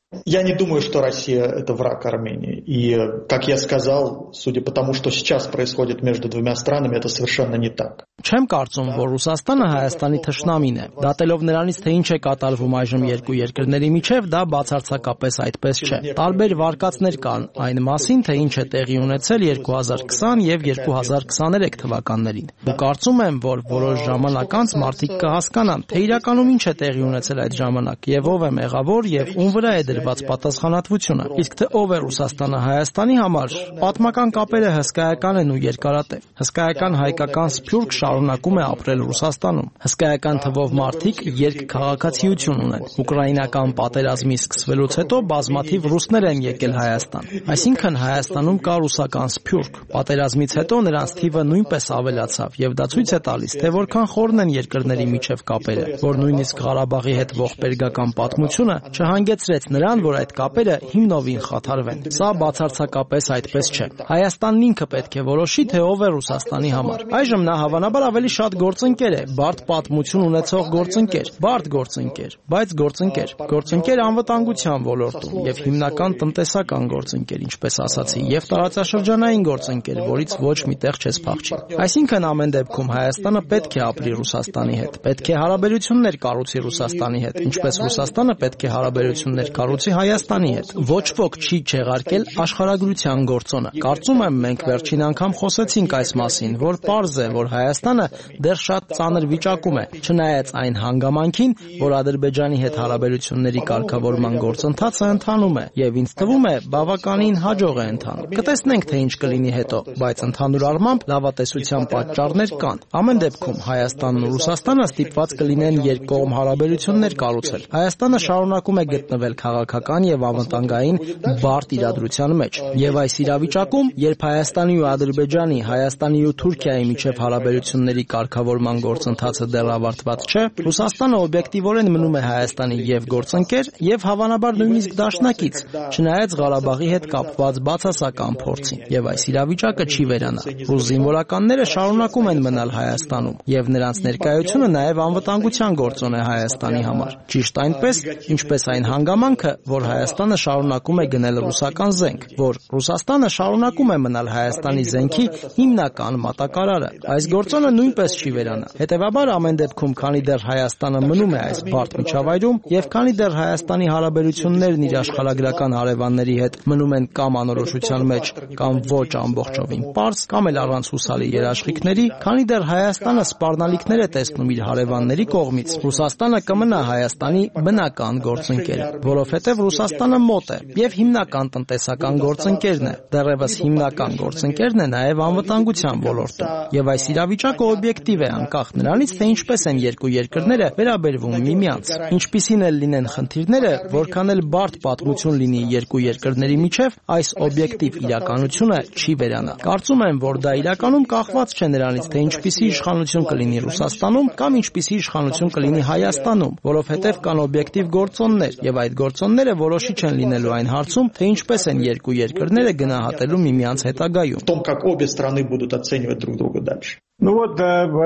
Я не думаю, что Россия – это враг Армении. И, как я сказал, судя по тому, что сейчас происходит между двумя странами, это совершенно не так. Չեմ կարծում, որ Ռուսաստանը Հայաստանի թշնամին է։ Դատելով նրանից, թե ինչ է կատարվում այժմ երկու երկրների միջև, դա բացարձակապես այդպես չէ։ Տարբեր վարկածներ կան այն մասին, թե ինչ է տեղի ունեցել 2020 եւ 2023 թվականներին։ Ու կարծում եմ, որ որոշ ժամանակ անց մարդիկ կհասկանան, թե իրականում ինչ է տեղի ունեցել այդ ժամանակ եւ ով է մեղավոր եւ ում վրա է դրված պատասխանատվությունը։ Իսկ թե ով է Ռուսաստանը Հայաստանի համար, պատմական կապերը հսկայական են ու երկարատև։ Հսկայական հայկական սփյուռք շարունակում է ապրել Ռուսաստանում։ Հսկայական թվով մարդիկ երկքաղաքացիություն ունեն։ Ուկրաինական պատերազմի սկսվելուց հետո բազմաթիվ ռուսներ են եկել Հայաստան։ Այսինքն Հայաստանում կա ռուսական սփյուռք։ Պատերազմից հետո նրանց թիվը նույնպես ավելացավ եւ դա ցույց է տալիս, թե որքան խորն են երկրների միջև կապերը, որ նույնիսկ Ղարաբաղի հետ ողբերգական պատմությունը չհանգեցրեց նրան, նրան, որ այդ կապերը հիմնովին խաթարվեն։ Սա բացարձակապես այդպես չէ։ Հայաստանն ինքը պետք է որոշի, թե ով է Ռուսաստանի համար։ Այժմ նա հավանաբար ավելի շատ գործընկեր է, բարդ պատմություն ունեցող գործընկեր, բարդ գործընկեր, բայց գործընկեր։ Գործընկեր անվտանգության ոլորտում եւ հիմնական տնտեսական գործընկեր, ինչպես ասացի, եւ տարածաշրջանային գործընկեր, որից ոչ մի տեղ չես փախչի։ Այսինքն ամեն դեպքում Հայաստանը պետք է ապրի Ռուսաստանի հետ, պետք է հարաբերություններ կառուցի Ռուսաստանի հետ, ինչպես Ռուսաստանը պետք է հարաբերություններ կառուցի Հայաստանի հետ։ Ոչ ոք չի չեղարկել աշխարհագրության գործոնը։ Կարծում եմ մենք վերջին անգամ խոսեցինք այս մասին, որ պարզ է, որ Հայաստանը դեռ շատ ծանր վիճակում է, չնայած այն հանգամանքին, որ Ադրբեջանի հետ հարաբերությունների կարգավորման գործընթացը ընթանում է, եւ ինձ թվում է բավականին հաջող է ընթանում։ Կտեսնենք, թե ինչ կլինի հետո, բայց ընդհանուր առմամբ լավատեսության պատճառներ կան։ Ամեն դեպքում Հայաստանն ու Ռուսաստանը ստիպված կլինեն երկկողմ հարաբերություններ կառուցել։ Հայաստանը շարունակում է գտնվել քաղաքական եւ անվտանգային բարդ իրադրության մեջ։ Եվ այս իրավիճակում, երբ Հայաստանի ու Ադրբեջանի, Հայաստանի ու Թուրքիայի միջև հարաբերությունների կարգավորման գործընթացը դեռ ավարտված չէ, Ռուսաստանը օբյեկտիվորեն մնում է Հայաստանի եւ գործընկեր եւ հավանաբար նույնիսկ դաշնակից, չնայած Ղարաբաղի հետ կապված բացասական փորձին։ Եվ այս իրավիճակը չի վերանա։ Ռուս զինվորականները շարունակում են մնալ Հայաստանում եւ նրանց ներկայությունը նաեւ անվտանգության գործոն է Հայաստանի համար։ Ճիշտ այնպես, ինչպես այն հանգամանքը, որ Հայաստանը շարունակում է գնել ռուսական զենք, որ Ռուսաստանը շարունակում է մնալ Հայաստանի զենքի հիմնական մատակարարը։ Այս գործոնը նույնպես չի վերանա։ Հետևաբար ամեն դեպքում, քանի դեռ Հայաստանը մնում է այս բարդ միջավայրում եւ քանի դեռ Հայաստանի հարաբերություններն իր աշխարհագրական հարևանների հետ մնում են կամ անորոշության մեջ, կամ ոչ ամբողջովին պարզ, կամ էլ առանց հուսալի երաշխիքների, քանի դեռ Հայաստանը սպառնալիքներ է տեսնում իր հարևանների կողմից, Ռուսաստանը կմնա Հայաստանի բնական գործընկերը, որովհետև Ռուսաստանը մոտ է եւ հիմնական տնտեսական գործընկերն է, դեռևս հիմնական գործընկերն է նաեւ անվտանգության ոլորտում։ Եվ այս իրավիճակը օբյեկտիվ է անկախ նրանից, թե ինչպես են երկու երկրները վերաբերվում միմյանց։ Ինչպիսին էլ լինեն խնդիրները, որքան էլ բարդ պատմություն լինի երկու երկրների միջև, այս օբյեկտիվ իրականությունը չի վերանա։ Կարծում եմ, որ դա իրականում կախված չէ նրանից, թե ինչպիսի իշխանություն կլինի Ռուսաստանում կամ ինչպիսի իշխանություն կլինի Հայաստանում, որովհետև կան օբյեկտիվ գործոններ, եւ այդ գործոնները որոշիչ են լինելու այն հարցում, թե ինչպես են երկու երկրները գնահատելու միմյանց հետագայում։ Том, как обе страны будут оценивать друг друга дальше. Ну вот,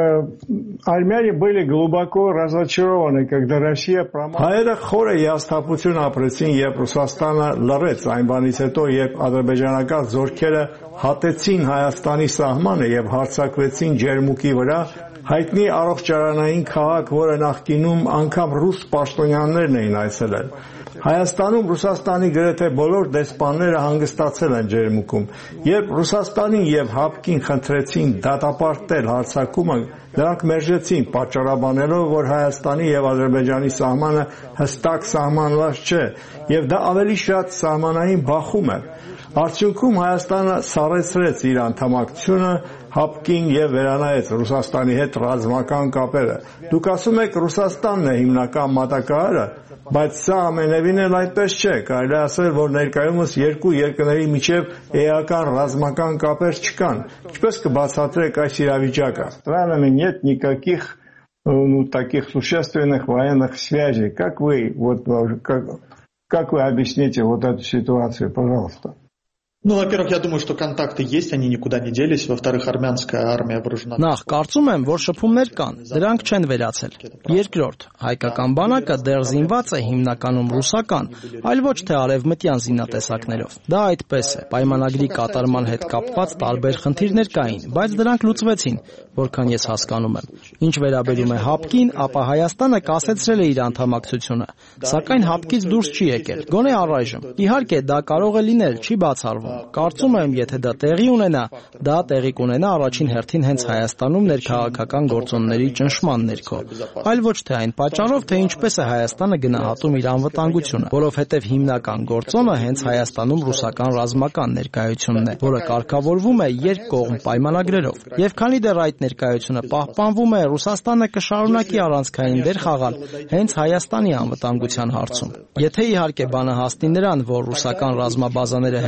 армяне были глубоко разочарованы, когда Россия промахнулась. Հայերը խորը հիասթափություն ապրեցին, երբ Ռուսաստանը լռեց այն բանից հետո, երբ ադրբեջանական զորքերը հատեցին Հայաստանի սահմանը եւ հարձակվեցին Ջերմուկի վրա, հայտնի առողջարանային քաղաք, որը նախկինում անգամ ռուս պաշտոնյաներն էին այցելել։ Հայաստանում Ռուսաստանի գրեթե բոլոր դեսպանները հանգստացել են Ջերմուկում։ Երբ Ռուսաստանին եւ ՀԱՊԿ-ին խնդրեցին դատապարտել հարձակումը, նրանք մերժեցին, պատճառաբանելով, որ Հայաստանի եւ Ադրբեջանի սահմանը հստակ սահմանված չէ, եւ դա ավելի շատ սահմանային բախում է։ Արդյունքում Հայաստանը սառեցրեց իր անդամակցությունը ՀԱՊԿ-ին եւ վերանայեց Ռուսաստանի հետ ռազմական կապերը։ Դուք ասում եք Ռուսաստանն է հիմնական մատակարարը, բայց սա ամենևին էլ այդպես չէ։ Կարելի ասել, որ ներկայումս երկու երկրների միջև էական ռազմական կապեր չկան։ Ինչպես կբացատրեք այս իրավիճակը։ Странами нет никаких таких существенных военных связей. Как вы объясните вот эту ситуацию, пожалуйста? Ну, во-первых, я думаю, что контакты есть, они никуда не делись. Во-вторых, армянская армия вооружена. Նախ կարծում եմ, որ շփումներ կան, դրանք չեն վերացել։ Երկրորդ, հայկական բանակը դեռ զինված է հիմնականում ռուսական, այլ ոչ թե արևմտյան զինատեսակներով։ Դա այդպես է։ Պայմանագրի կատարման հետ կապված տարբեր խնդիրներ կային, բայց դրանք լուծվեցին, որքան ես հասկանում եմ։ Ինչ վերաբերում է ՀԱՊԿ-ին, ապա Հայաստանը կասեցրել է իր անդամակցությունը, սակայն ՀԱՊԿ-ից դուրս չի եկել, գոնե առայժմ։ Իհարկե, դա կարող է լինել, չի բացառվում։ Կարծում եմ, եթե դա տեղի ունենա, դա տեղի կունենա առաջին հերթին հենց Հայաստանում ներքաղաքական գործոնների ճնշման ներքո, այլ ոչ թե այն պատճառով, թե ինչպես է Հայաստանը գնահատում իր անվտանգությունը, որովհետև հիմնական գործոնը հենց Հայաստանում ռուսական ռազմական ներկայությունն է, որը կարգավորվում է երկկողմ պայմանագրերով։ Եվ քանի դեռ այդ ներկայությունը պահպանվում է, Ռուսաստանը կշարունակի առանցքային դեր խաղալ հենց Հայաստանի անվտանգության հարցում։ Եթե իհարկե բանը հասնի նրան, որ ռուսական ռազմաբազաները հեռանան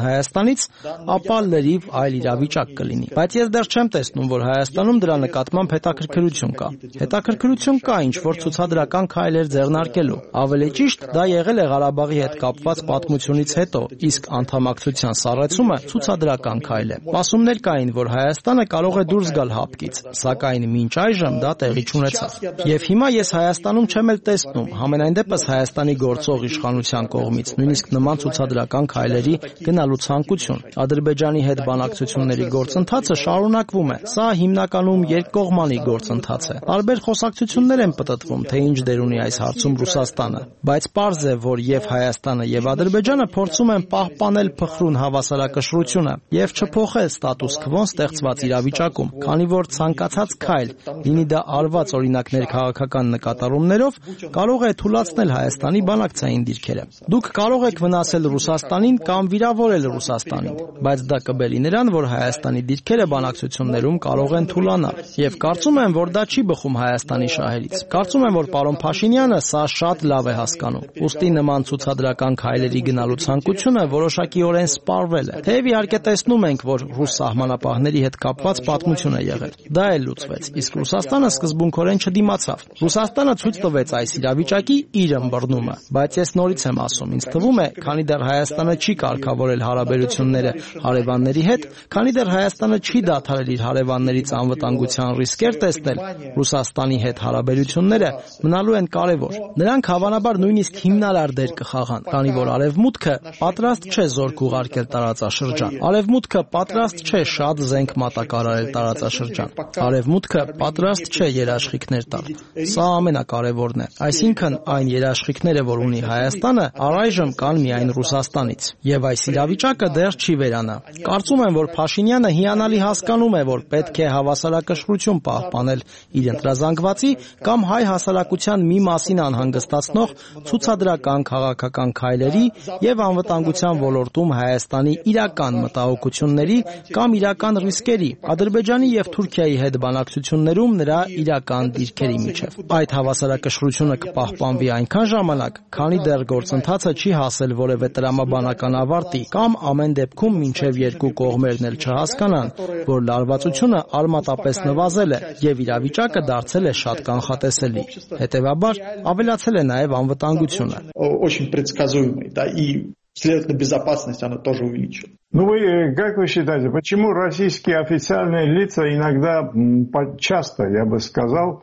Հայաստանից, ապա լրիվ այլ իրավիճակ կլինի։ Բայց ես դեռ չեմ տեսնում, որ Հայաստանում դրա նկատմամբ հետաքրքրություն կա։ Հետաքրքրություն կա ինչ-որ ցուցադրական քայլեր ձեռնարկելու։ Ավելի ճիշտ, դա եղել է Ղարաբաղի հետ կապված պատմությունից հետո, իսկ անդամակցության սառեցումը ցուցադրական քայլ է։ Պասումներ կային, որ Հայաստանը կարող է դուրս գալ հապկից, սակայն մինչ այժմ դա տեղի չունեցավ։ Եվ հիմա ես Հայաստանում չեմ էլ տեսնում, համենայն դեպս Հայաստանի գործող իշխանության կողմից նույնիսկ նման ցուցադրական քայլերի գնալու ցանկություն։ Ադրբեջանի հետ բանակցությունների գործընթացը շարունակվում է։ Սա հիմնականում երկկողմանի գործընթաց է։ Տարբեր խոսակցություններ են պտտվում, թե ինչ դեր ունի այս հարցում Ռուսաստանը, բայց պարզ է, որ եւ Հայաստանը եւ Ադրբեջանը փորձում են պահպանել փխրուն հավասարակշռությունը եւ չփոխել ստատուս քվոն ստեղծված իրավիճակում, քանի որ ցանկացած քայլ, լինի դա արված օրինակ ներքաղաքական նկատառումներով, կարող է թուլացնել Հայաստանի բանակցային դիրքերը։ Դուք կարող եք վնասել Ռուսաստանին կամ վիրավորել Ռուսաստանին, բայց դա կբերի նրան, որ Հայաստանի դիրքերը բանակցություններում կարող են թուլանալ։ Եվ կարծում եմ, որ դա չի բխում Հայաստանի շահերից։ Կարծում եմ, որ պարոն Փաշինյանը սա շատ լավ է հասկանում։ Ուստի նման ցուցադրական քայլերի գնալու ցանկությունը որոշակիորեն սպառվել է։ Թեև իհարկե տեսնում ենք, որ ռուս սահմանապահների հետ կապված պատմություն է եղել։ Դա էլ լուծվեց, իսկ Ռուսաստանը սկզբունքորեն չդիմացավ։ Ռուսաստանը ցույց տվեց այս իրավիճակի իր ըմբռնումը, բայց ես նորից եմ ասում, ինձ թվում է, քանի դեռ Հայաստանը չի կարգավորել հարաբերությունները հարևանների հետ, քանի դեռ Հայաստանը չի դադարել իր հարևաններից անվտանգության ռիսկեր տեսնել, Ռուսաստանի հետ հարաբերությունները մնալու են կարևոր։ Նրանք հավանաբար նույնիսկ հիմնարար դեր կխաղան, քանի որ Արևմուտքը պատրաստ չէ զորք ուղարկել տարածաշրջան։ Արևմուտքը պատրաստ չէ շատ զենք մատակարարել տարածաշրջան։ Արևմուտքը պատրաստ չէ երաշխիքներ տալ։ Սա ամենակարևորն է։ Այսինքն այն երաշխիքները, որ ունի Հայաստանը, առայժմ կան միայն Ռուսաստանից։ Եվ այս իրավիճակը դեռ չի վերանա։ Կարծում եմ, որ Փաշինյանը հիանալի հասկանում է, որ պետք է հավասարակշռություն պահպանել իր ընտրազանգվածի կամ հայ հասարակության մի մասին անհանգստացնող ցուցադրական քաղաքական քայլերի եւ անվտանգության ոլորտում Հայաստանի իրական մտահոգությունների կամ իրական ռիսկերի, Ադրբեջանի եւ Թուրքիայի հետ բանակցություններում նրա իրական դիրքերի միջև։ Այդ հավասարակշռությունը կպահպանվի այնքան ժամանակ, քանի դեռ գործընթացը չի հասել որևէ տրամաբանական ավարտի կամ ամեն դեպքում մինչև երկու կողմերն էլ չհասկանան, որ լարվածությունը արմատապես նվազել է եւ իրավիճակը դարձել է շատ կանխատեսելի։ Հետևաբար ավելացել է նաեւ անվտանգությունը։ Очень предсказуемый, да, и следовательно, безопасность она тоже увеличила. Ну вы, как вы считаете, почему российские официальные лица иногда, часто, я бы сказал,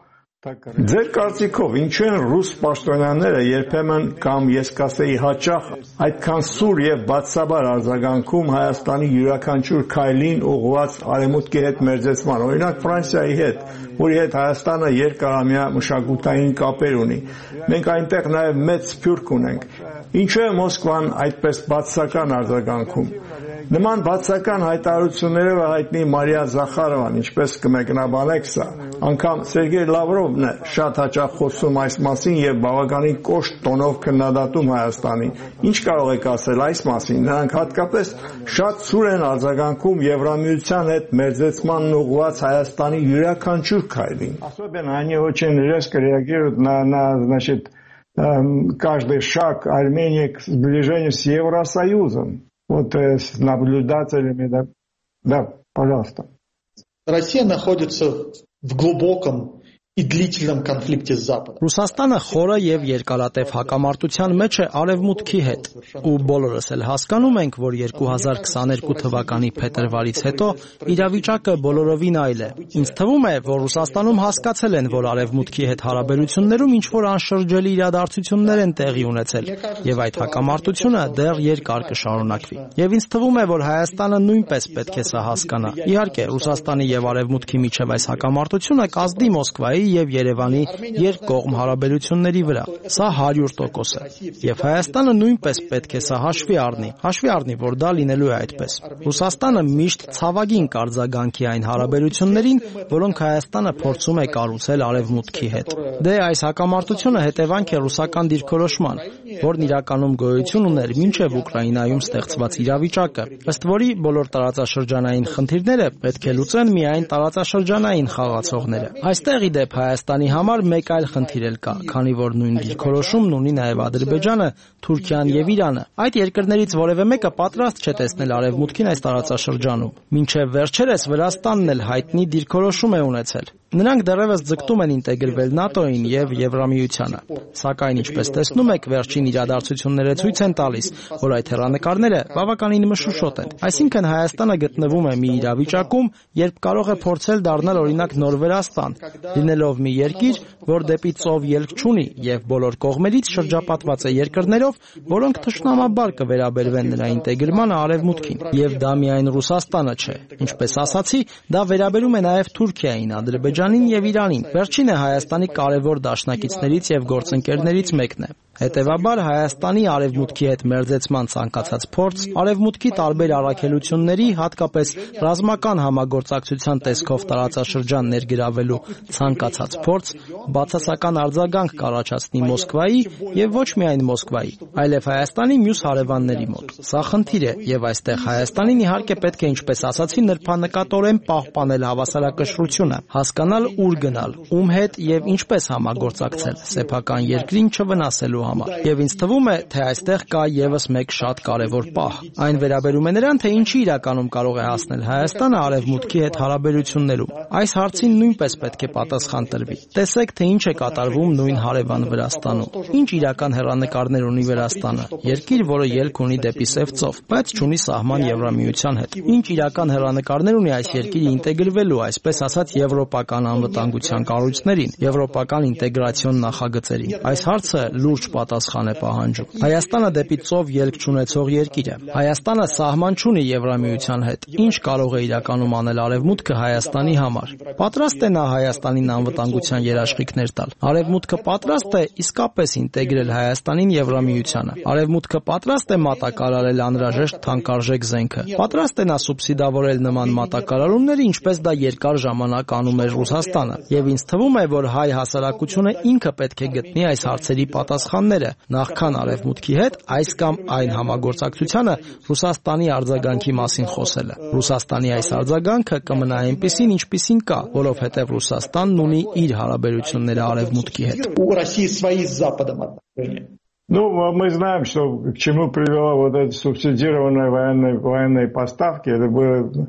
Ձեր կարծիքով ինչու են ռուս պաշտոնյաները երբեմն կամ ես կասեի հաճախ այդքան սուր եւ բացաբար արձագանքում Հայաստանի յուրաքանչյուր քայլին ուղղված արևմուտքի հետ մերձեցման, օրինակ Ֆրանսիայի հետ, որի հետ Հայաստանը երկարամյա մշակութային կապեր ունի։ Մենք այնտեղ նաեւ մեծ սփյուռք ունենք։ Ինչու է Մոսկվան այդպես բացական արձագանքում։ Նման բացական հայտարարություններով հայտնի Մարիա Զախարովան, ինչպես կմեկնաբանեք սա, անգամ Սերգեյ Լավրովն է շատ հաճախ խոսում այս մասին եւ բավականին կոշտ տոնով քննադատում Հայաստանին։ Ինչ կարող եք ասել այս մասին։ Նրանք հատկապես շատ սուր են արձագանքում Եվրամիության հետ մերձեցմանն ուղղված Հայաստանի յուրաքանչյուր քայլին։ Особенно они очень резко реагируют на, значит, каждый шаг Армении к сближению с Евросоюзом. Вот с наблюдателями, да, пожалуйста. Россия находится в глубоком и длительном конфликте с Западом. Ռուսաստանը խորը եւ երկարատև հակամարտության մեջ է Արևմուտքի հետ, ու բոլորս էլ հասկանում ենք, որ 2022 թվականի փետրվարից հետո իրավիճակը բոլորովին այլ է։ Ինձ թվում է, որ Ռուսաստանում հասկացել են, որ Արևմուտքի հետ հարաբերություններում ինչ-որ անշրջելի իրադարձություններ են տեղի ունեցել, եւ այդ հակամարտությունը դեռ երկար կշարունակվի։ Եվ ինձ թվում է, որ Հայաստանը նույնպես պետք է սա հասկանա։ Իհարկե, Ռուսաստանի եւ Արևմուտքի միջև այս հակամարտությունը կազդի Մոսկվայի եւ Երևանի երկկողմ հարաբերությունների վրա։ Սա 100% է։ Եվ Հայաստանը նույնպես պետք է սա հաշվի առնի, որ դա լինելու է այդպես։ Ռուսաստանը միշտ ցավագին կարձագանքի այն հարաբերություններին, որոնք Հայաստանը փորձում է կառուցել Արևմուտքի հետ։ Դե այս հակամարտությունը հետևանք է ռուսական դիրքորոշման, որն իրականում գոյություն ուներ մինչև Ուկրաինայում ստեղծված իրավիճակը, ըստ որի բոլոր տարածաշրջանային խնդիրները պետք է լուծեն միայն տարածաշրջանային խաղացողները։ Այստեղ ի դեպ Հայաստանի համար մեկ այլ խնդիր էլ կա, քանի որ նույն դիրքորոշումն ունի նաև Ադրբեջանը, Թուրքիան եւ Իրանը։ Այդ երկրներից որևէ մեկը պատրաստ չէ տեսնել Արևմուտքին այս տարածաշրջանում։ Մինչև վերջերս Վրաստանն էլ հայտնի դիրքորոշում է ունեցել։ Նրանք դեռևս ձգտում են ինտեգրվել ՆԱՏՕ-ին եւ Եվրամիությանը։ Սակայն, ինչպես տեսնում եք, վերջին իրադարձությունները ցույց են տալիս, որ այդ հեռանկարները բավականին մշուշոտ են։ Այսինքն Հայաստանը գտնվում է մի իրավիճակում, երբ կարող է փորձել դառնալ օրինակ Նոր Վրաստան, լինելով մի երկիր, որ դեպի ծով ելք չունի եւ բոլոր կողմերից շրջապատված է երկրներով, որոնք թշնամաբար կվերաբերվեն նրա ինտեգրմանը Արևմուտքին։ Եվ դա միայն Ռուսաստանը չէ։ Ինչպես ասացի, դա վերաբերում է նաեւ Թուրքիային, Ադրբեջանին եւ Իրանին։ Վերջինը Հայաստանի կարևոր դաշնակիցներից եւ գործընկերներից մեկն է։ Հետևաբար Հայաստանի Արևմուտքի հետ մերձեցման ցանկացած փորձ, Արևմուտքի տարբեր առաքելությունների, հատկապես ռազմական համագործակցության տեսքով տարածաշրջան ներգրավելու ցանկացած փորձ, բացասական արձագանք կառաջացնի Մոսկվայի եւ ոչ միայն Մոսկվայի, այլև Հայաստանի մյուս հարևանների մոտ։ Սա խնդիր է եւ այստեղ Հայաստանին իհարկե պետք է, ինչպես ասացի, նրբանկատորեն պահպանել հավասարակշռությունը, հասկանալ ուր գնալ, ում հետ եւ ինչպես համագործակցել, սեփական երկրին չվնասելու համար։ Եվ ինձ թվում է, թե այստեղ կա եւս մեկ շատ կարևոր պահ։ Այն վերաբերում է նրան, թե ինչի իրականում կարող է հասնել Հայաստանը Արևմուտքի հետ հարաբերություններում։ Այս հարցին նույնպես պետք է պատասխան տրվի։ Տեսեք, թե ինչ է կատարվում նույն հարևան Վրաստանում։ Ինչ իրական հեռանկարներ ունի Վրաստանը։ Երկիր, որը ելք ունի դեպի Սև ծով, բայց չունի սահման Եվրամիության հետ։ Ինչ իրական հեռանկարներ ունի այս երկիրը ինտեգրվելու, այսպես ասած, եվրոպական անվտանգության կառույցներին, եվրոպական ինտեգրացիոն նախագծերին։ Այս հարցը լուրջ պատասխան է պահանջում։ Հայաստանը դեպի ծով ելք չունեցող երկիր է։ Հայաստանը սահման չունի Եվրամիության հետ։ Ինչ կարող է իրականում անել Արևմուտքը Հայաստանի համար։ Պատրաստ է նա Հայաստանին անվտանգության երաշխիքներ տալ։ Արևմուտքը պատրաստ է իսկապես ինտեգրել Հայաստանին Եվրամիությանը։ Արևմուտքը պատրաստ է մատակարարել անհրաժեշտ թանկարժեք զենքը։ Պատրաստ է նա սուբսիդավորել նման մատակարարումները, ինչպես դա երկար ժամանակ անում էր Ռուսաստանը։ Եվ ինձ թվում է, որ հայ հասարակությունը ինքը պետք է գտնի այս հարցերի պատասխանները, նախքան Արևմուտքի հետ այս կամ այն համագործակցությանը Ռուսաստանի արձագանքի մասին խոսելը։ Ռուսաստանի այս արձագանքը կմնա այնպիսին, ինչպիսին կա, որովհետև Ռուսաստանն ունի իր հարաբերությունները Արևմուտքի հետ։ У России свои с Западом отношения. Ну, мы знаем, что к чему привела вот эта субсидированная военные поставки. Это было,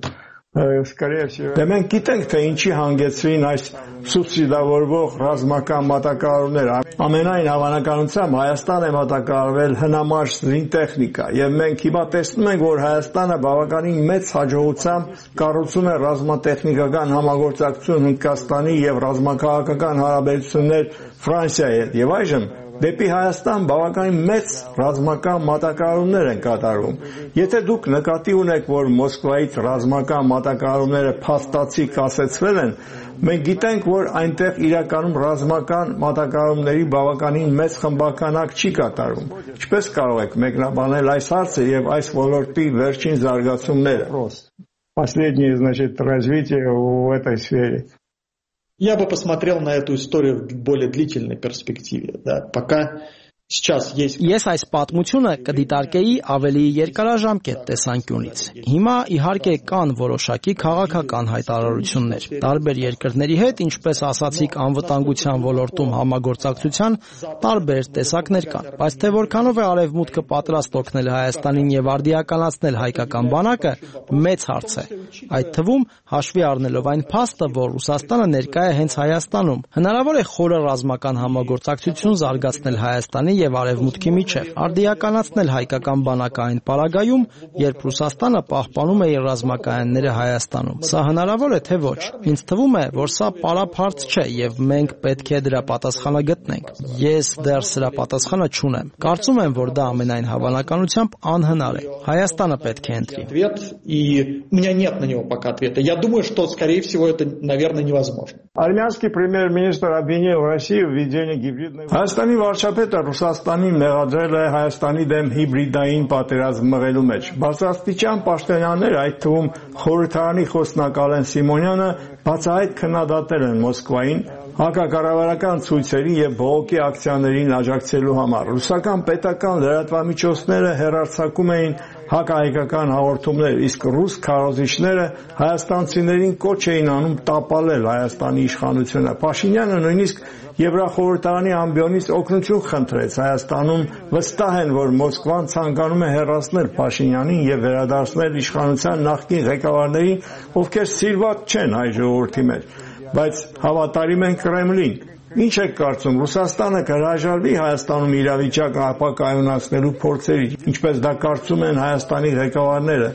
скорее всего... Դե մենք գիտենք, թե ինչի հանգեցրին այս սուբսիդավորվող ռազմական մատակարարումները։ Ամենայն հավանականությամբ Հայաստան է մատակարարվել հնամաշ զինտեխնիկա, եւ մենք հիմա տեսնում ենք, որ Հայաստանը բավականին մեծ հաջողությամբ կառուցում է ռազմատեխնիկական համագործակցություն Հնդկաստանի եւ ռազմաքաղաքական հարաբերություններ Ֆրանսիայի հետ, եւ այժմ դեպի Հայաստան բավականին մեծ ռազմական մատակարարումներ են կատարվում։ Եթե դուք նկատի ունեք, որ Մոսկվայից ռազմական մատակարարումները փաստացի կասեցվել են, մենք գիտենք, որ այնտեղ իրականում ռազմական մատակարարումների բավականին մեծ խմբականակ չի կատարվում։ Ինչպես կարող եք մեկնաբանել այս հարցը եւ այս ոլորտի վերջին զարգացումները։ Последнее, значит, развитие в этой сфере. Я бы посмотрел на эту историю в более длительной перспективе. Да. Пока сейчас есть... Ես այս պատմությունը կդիտարկեի ավելի երկարաժամկետ տեսանկյունից։ Հիմա իհարկե կան որոշակի քաղաքական հայտարարություններ։ Տարբեր երկրների հետ, ինչպես ասացիք, անվտանգության ոլորտում համագործակցության տարբեր տեսակներ կան։ Բայց թե որքանով է Արևմուտքը պատրաստ օգնել Հայաստանին եւ արդիականացնել հայկական բանակը, մեծ հարց է։ Այդ թվում հաշվի առնելով այն փաստը, որ Ռուսաստանը ներկա է հենց Հայաստանում, հնարավոր է խորը ռազմական համագործակցություն զարգացնել Հայաստանի եւ Արևմուտքի միջև, արդիականացնել հայկական բանակը այն պարագայում, երբ Ռուսաստանը պահպանում է իր ռազմակայանները Հայաստանում։ Սա հնարավոր է թե ոչ։ Ինձ թվում է, որ սա պարապարտ չէ եւ մենք պետք է դրա պատասխանը гտնենք։ Ես դեռ սրա պատասխանը չունեմ։ Կարծում եմ, որ դա ամենայն հավանականությամբ անհնար է։ Հայաստանը պետք է ընտրի։ И у меня нет на него пока ответа. Я думаю, что, скорее всего, это, наверное, невозможно. Армянский премьер-министр обвинил Россию в введении гибридной... Հայաստանի վարչապետը Ռուսաստանին մեղադրել է Հայաստանի դեմ հիբրիդային պատերազմ մղելու մեջ։ Բարձրաստիճան պաշտոնյաներ, այդ թվում խորհրդարանի խոսնակ Ալեն Սիմոնյանը, բացահայտ քննադատել են Մոսկվային հակակառավարական ցույցերի եւ բողոքի ակցիաներին աջակցելու համար։ Ռուսական պետական լրատվամիջոցները հեռարձակում էին հակահայկական հաղորդումներ, իսկ ռուս քարոզիչները հայաստանցիներին կոչ էին անում տապալել Հայաստանի իշխանությունը։ Փաշինյանը նույնիսկ Եվրախորհրդարանի ամբիոնից օգնություն խնդրեց։ Հայաստանում վստահ են, որ Մոսկվան ցանկանում է հեռացնել Փաշինյանին եւ վերադարձնել իշխանության նախկին ղեկավարներին, ովքեր սիրված չեն հայ ժողովրդի մեջ, բայց հավատարիմ են Կրեմլին։ Ինչ եք կարծում, Ռուսաստանը կհրաժարվի Հայաստանում իրավիճակը ապակայունացնելու փորձերի, ինչպես դա կարծում են Հայաստանի ղեկավարները,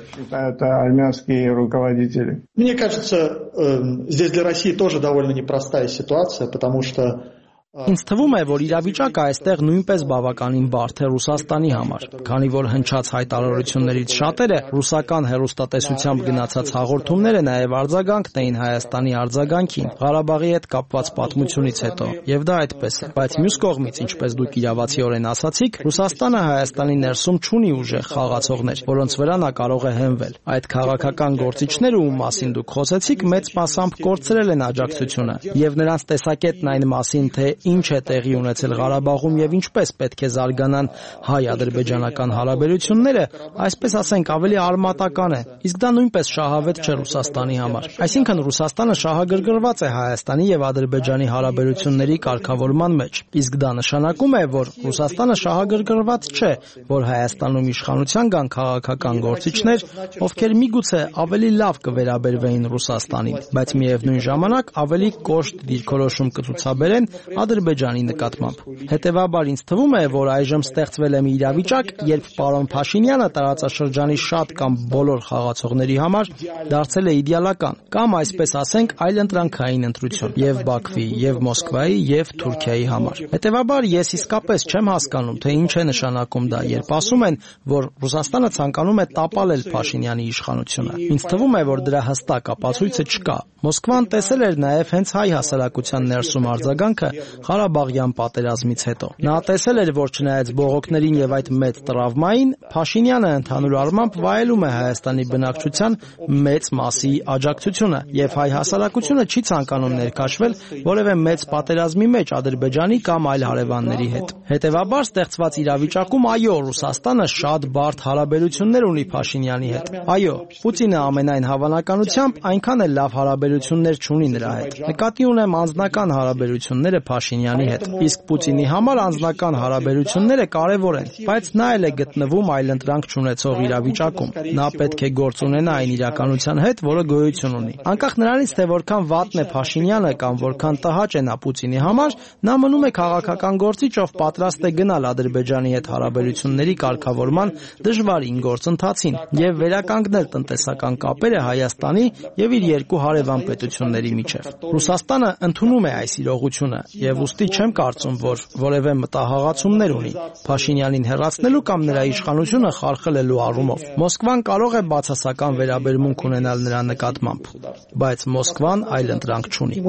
армянские руководители? Мне кажется, здесь для России тоже довольно непростая ситуация, потому что Ինձ թվում է, որ իրավիճակը այստեղ նույնպես բավականին բարդ է Ռուսաստանի համար, քանի որ հնչած հայտարարություններից շատերը ռուսական հեռուստատեսությամբ գնացած հաղորդումները նաև արձագանքն էին Հայաստանի արձագանքին, Ղարաբաղի հետ կապված պատմությունից հետո, եւ դա այդպես է։ Բայց մյուս կողմից, ինչպես դուք իրավացիորեն ասացիք, Ռուսաստանը Հայաստանի ներսում չունի ուժեղ խաղացողներ, որոնց վրա նա կարող է հենվել։ Այդ քաղաքական գործիչները, ում մասին դուք խոսեցիք, մեծ մասամբ կորցրել են աջակցությունը, եւ նրանց տեսակետն այն մասին, թե ինչ է տեղի ունեցել Ղարաբաղում եւ ինչպես պետք է զարգանան հայ-ադրբեջանական հարաբերությունները, այսպես ասենք, ավելի արմատական է։ Իսկ դա նույնպես շահավետ չէ Ռուսաստանի համար։ Այսինքն Ռուսաստանը շահագրգռված է Հայաստանի եւ Ադրբեջանի հարաբերությունների կարգավորման մեջ։ Իսկ դա նշանակում է, որ Ռուսաստանը շահագրգռված չէ, որ Հայաստանում իշխանության կան քաղաքական գործիչներ, ովքեր միգուցե ավելի լավ կվերաբերվեին Ռուսաստանին, բայց միևնույն ժամանակ ավելի կոշտ դիրքորոշում կցուցաբերեն Ադրբեջանի նկատմամբ։ Հետևաբար ինձ թվում է, որ այժմ ստեղծվել է մի իրավիճակ, երբ պարոն Փաշինյանը տարածաշրջանի շատ կամ բոլոր խաղացողների համար դարձել է իդեալական, կամ այսպես ասենք, այլընտրանքային ընտրություն եւ Բաքվի, եւ Մոսկվայի, եւ Թուրքիայի համար։ Հետևաբար ես իսկապես չեմ հասկանում, թե ինչ է նշանակում դա, երբ ասում են, որ Ռուսաստանը ցանկանում է տապալել Փաշինյանի իշխանությունը։ Ինձ թվում է, որ դրա հստակ ապացույցը չկա։ Մոսկվան տեսել էր նաև հենց հայ հասարակության ներսում արձագանքը Ղարաբաղյան պատերազմից հետո։ Նա տեսել էր, որ չնայած բողոքներին եւ այդ մեծ տրավմային, Փաշինյանը ընդհանուր առմամբ վայելում է Հայաստանի բնակչության մեծ մասի աջակցությունը, եւ հայ հասարակությունը չի ցանկանում ներքաշվել որևէ մեծ պատերազմի մեջ Ադրբեջանի կամ այլ հարևանների հետ։ Հետևաբար ստեղծված իրավիճակում այո, Ռուսաստանը շատ բարդ հարաբերություններ ունի Փաշինյանի հետ։ Այո, Պուտինը ամենայն հավանականությամբ այնքան էլ լավ հարաբերություններ չունի նրա հետ։ Նկատի ունեմ անձնական հարաբերությունները Փաշինյանի հետ։ Իսկ Պուտինի համար անձնական հարաբերությունները կարևոր են, բայց նա էլ է գտնվում այլընտրանք չունեցող իրավիճակում։ Նա պետք է գործ ունենա այն իրականության հետ, որը գոյություն ունի։ Անկախ նրանից, թե որքան վատն է Փաշինյանը կամ որքան տհաճ է նա Պուտինի համար, նա մնում է քաղաքական գործիչ, ով պատրաստ է գնալ Ադրբեջանի հետ հարաբերությունների կարգավորման դժվարին գործընթացին եւ վերականգնել տնտեսական կապերը Հայաստանի եւ իր երկու հարևան պետությունների միջեւ։ Ռուսաստանը ընդունում է այս իրողությունը եւ ուստի չեմ կարծում, որ որևէ մտահղացումներ ունի Փաշինյանին հեռացնելու կամ նրա իշխանությունը խարխլելու առումով։ Մոսկվան կարող է բացասական վերաբերմունք ունենալ նրա նկատմամբ, բայց Մոսկվան այլընտրանք չունի։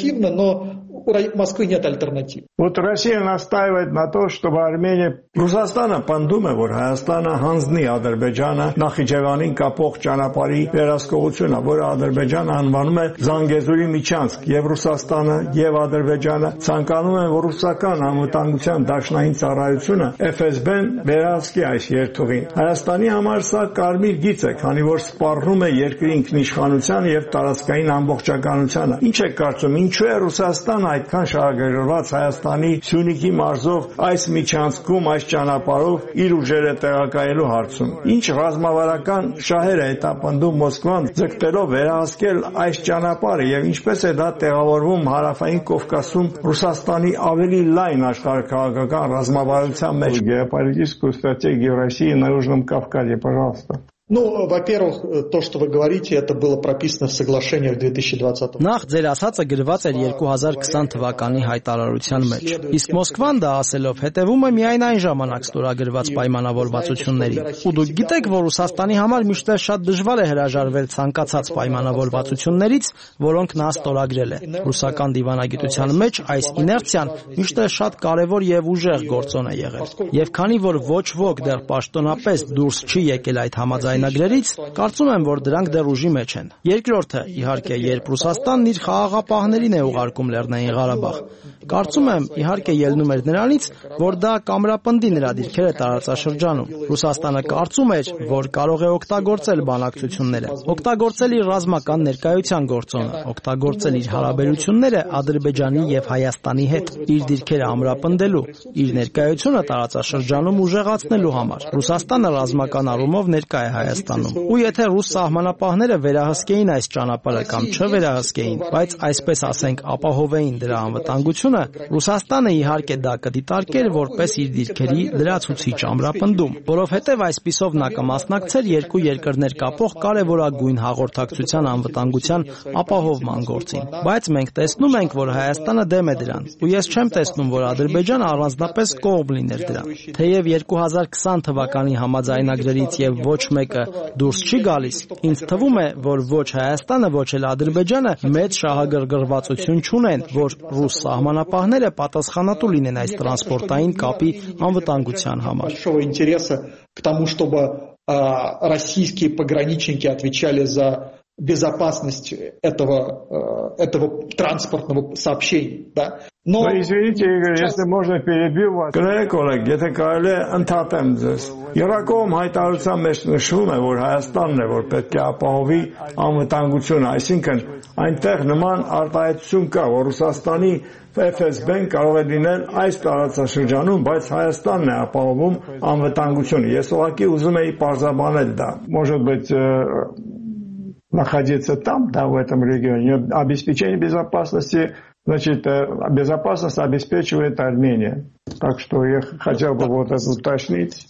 У Москвы нет альтернатив. Вот Россия настаивает на том, чтобы Армения... Ռուսաստանը պնդում է, որ Հայաստանը հանձնի Ադրբեջանը Նախիջևանին կապող ճանապարհի վերահսկողությունը, որը Ադրբեջանը անվանում է Զանգեզուրի միջանցք, եւ Ռուսաստանը եւ Ադրբեջանը ցանկանում են, որ ռուսական անվտանգության դաշնային ծառայությունը FSB-ն վերահսկի այս երթուղին։ Հայաստանի համար սա կարմիր գիծ է, քանի որ սպառնում է երկրի ինքնիշխանության եւ տարածքային ամբողջականությանը։ Ինչ է կարծում, ինչու է Ռուսաստանը այդքան շահագրգռված Հայաստանի Սյունիքի մարզով այս միջանցքում, այս ճանապարհով իր ուժերը տեղակայելու հարցում։ Ինչ ռազմավարական շահեր է հետապնդում Մոսկվան ձգտելով վերահսկել այս ճանապարհը եւ ինչպես է դա տեղավորվում Հարավային Կովկասում Ռուսաստանի ավելի լայն աշխարհակաղակական ռազմավարության մեջ։ Геополитическую стратегию России на Южном Кавказе, пожалуйста. Ну, во-первых, то, что вы говорите, это было прописано в соглашениях 2020 года. Նախ ձեր ասածը գրված էր 2020 թվականի հայտարարության մեջ։ Իսկ Մոսկվան դա ասելով հետևում է միայն այն ժամանակ ստորագրված պայմանավորվածություններին։ Ու դուք գիտեք, որ Ռուսաստանի համար միշտ շատ դժվար է հրաժարվել ցանկացած պայմանավորվածություններից, որոնք նա ստորագրել է։ Ռուսական դիվանագիտության մեջ այս իներցիան միշտ շատ կարևոր եւ ուժեղ գործոն է եղել։ Եվ քանի որ ոչ ոք դեռ պաշտոնապես դուրս չի եկել այդ համաձայնությունից, համաձայնագրերից, կարծում եմ, որ դրանք դեռ ուժի մեջ են։ Երկրորդը, իհարկե, երբ Ռուսաստանն իր խաղաղապահներին է ուղարկում Լեռնային Ղարաբաղ, կարծում եմ, իհարկե ելնում էր նրանից, որ դա կամրապնդի նրա դիրքերը տարածաշրջանում։ Ռուսաստանը կարծում էր, որ կարող է օգտագործել բանակցությունները, օգտագործել իր ռազմական ներկայության գործոնը, օգտագործել իր հարաբերությունները Ադրբեջանի եւ Հայաստանի հետ, իր դիրքերը ամրապնդելու, իր ներկայությունը տարածաշրջանում ուժեղացնելու համար։ Ռուսաստանը ռազմական առումով ներկա է Հայաստանում։ Ու եթե ռուս սահմանապահները վերահսկեին այս ճանապարհը կամ չվերահսկեին, բայց այսպես ասենք ապահովեին դրա անվտանգությունը, Ռուսաստանը իհարկե դա կդիտարկեր որպես իր դիրքերի լրացուցիչ ամրապնդում, որովհետև այսպիսով նա կմասնակցեր երկու երկրներ կապող կարևորագույն հաղորդակցության անվտանգության ապահովման գործին։ Բայց մենք տեսնում ենք, որ Հայաստանը դեմ է դրան, ու ես չեմ տեսնում, որ Ադրբեջանը առանձնապես կողմ լիներ դրան։ Թեև 2020 թվականի համաձայնագրերից եւ ոչ մեկը դուրս չի գալիս, ինձ թվում է, որ ոչ Հայաստանը, ոչ էլ Ադրբեջանը մեծ շահագրգռվածություն չունեն, որ ռուս սահմանապահները պատասխանատու լինեն այս տրանսպորտային կապի անվտանգության համար։ К тому, чтобы российские пограничники отвечали за безопасность этого транспортного сообщения, да? Но извините, Игорь, если можно перебью вас. Коллеги, եթե կարելի է ընդհատեմ ձեզ։ Երակոմ հայտարարության մեջ նշվում է, որ Հայաստանն է, որ պետք է ապահովի անվտանգությունը, այսինքն այնտեղ նման արտահայտություն կա, որ Ռուսաստանի FSB-ն կարող է լինել այս տարածաշրջանում, բայց Հայաստանն է ապահովում անվտանգությունը։ Ես ուղղակի уզում էի պարզաբանել դա։ Может быть, находиться там, да, в этом регионе, обеспечение безопасности, значит, безопасность обеспечивает Армения. Так что я хотел бы вот это уточнить.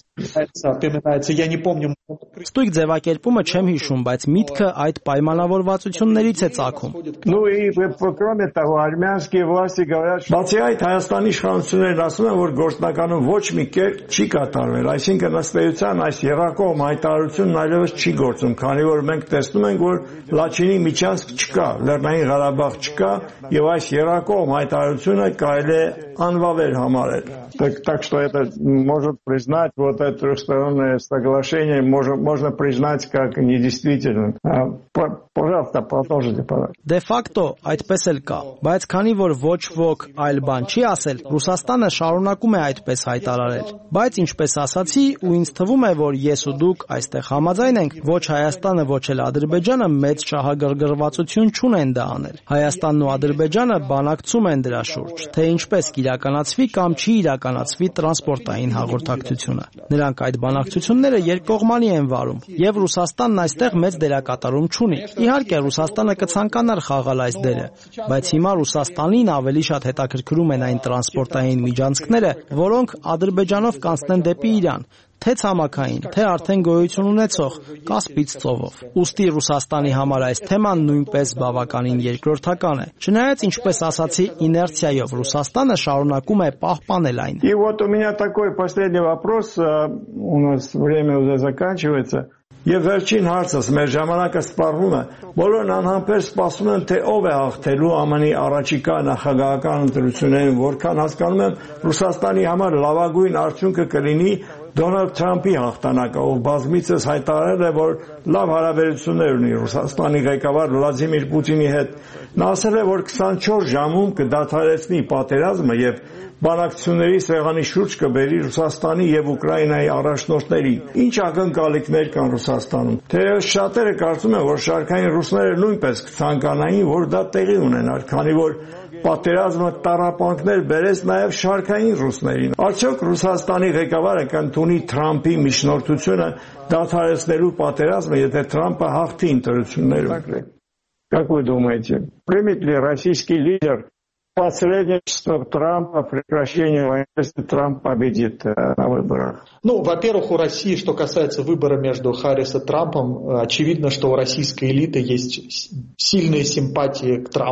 Я не помню. Ստույգ ձևակերպումը չեմ հիշում, բայց միտքը այդ պայմանավորվածություններից է ծագում։ Ну и кроме того, армянские власти говорят, բացի այդ Հայաստանի իշխանություններն ասում են, որ գործնականում ոչ մի կերպ չի կատարվել, այսինքն ըստ էության այս երակողմ հայտարարությունն այլևս չի գործում, քանի որ մենք տեսնում ենք, որ Լաչինի Միջանցք չկա, Լեռնային Ղարաբաղ չկա, եւ այս երակողմ հայտարարությունը կարելի է անվավեր համարել։ Так что это может признать вот это трехстороннее соглашение можно признать как недействительным. Пожалуйста, продолжите, пожалуйста. De facto այդպես էլ կա, բայց քանի որ ոչ ոք այլ բան չի ասել, Ռուսաստանը շարունակում է այդպես հայտարարել։ Բայց ինչպես ասացի, ու ինձ թվում է, որ ես ու դուք այստեղ համաձայն ենք, ոչ Հայաստանը, ոչ էլ Ադրբեջանը մեծ շահագրգռվածություն չունեն դա անել։ Հայաստանն ու Ադրբեջանը բանակցում են դրա շուրջ, թե ինչպես կիրականացվի կամ չի իրականացվի տրանսպորտային հաղորդակցությունը։ Նրանք այդ բանակցությունները երկկողմանի են վարում, եւ Ռուսաստանն այստեղ մեծ դերակատարում չունի։ Իհարկե, Ռուսաստանը կցանկանար խաղալ այս դերը, բայց հիմա Ռուսաստանին ավելի շատ հետաքրքրում են այն տրանսպորտային միջանցքները, որոնք Ադրբեջանով կանցնեն դեպի Իրան, թե ցամաքային, թե արդեն գոյություն ունեցող Կասպից ծովով։ Ուստի Ռուսաստանի համար այս թեման նույնպես բավականին երկրորդական է։ Չնայած, ինչպես ասացի, իներցիայով Ռուսաստանը շարունակում է պահպանել այն։ И вот у меня такой последний вопрос, у нас время уже заканчивается. Եվ վերջին հարցս, մեր ժամանակը սպառվում է, բոլորն անհամբեր սպասում են, թե ով է հաղթելու ԱՄՆ-ի առաջիկա նախագահական ընտրություններին, որքան հասկանում եմ, Ռուսաստանի համար լավագույն արդյունքը կլինի Դոնալդ Թրամփի հաղթանակը, ով բազմիցս հայտարարել է, որ լավ հարաբերություններ ունի Ռուսաստանի ղեկավար Վլադիմիր Պուտինի հետ։ Նա ասել է, որ 24 ժամում կդադարեցնի պատերազմը եւ բանակցությունների սեղանի շուրջ կբերի Ռուսաստանի եւ Ուկրաինայի առաջնորդներին։ Ինչ ակնկալիքներ կան Ռուսաստանում։ Թեև շատերը կարծում են, որ շարքային ռուսները նույնպես կցանկանային, որ դա տեղի ունենար, քանի որ պատերազմը տառապանքներ բերեց նաև շարքային ռուսներին։ Արդյոք Ռուսաստանի ղեկավարը կընդունի Թրամփի միջնորդությունը դադարեցնելու պատերազմը, եթե Թրամփը հաղթի ընտրություններում։ Как вы думаете, примет ли российский лидер посредничество Трампа в прекращении войны, если Трамп победит на выборах? Ну, во-первых, у России, что касается выбора между Харрис и Трампом, очевидно, что у российской элиты есть сильные симпатии к Трампу.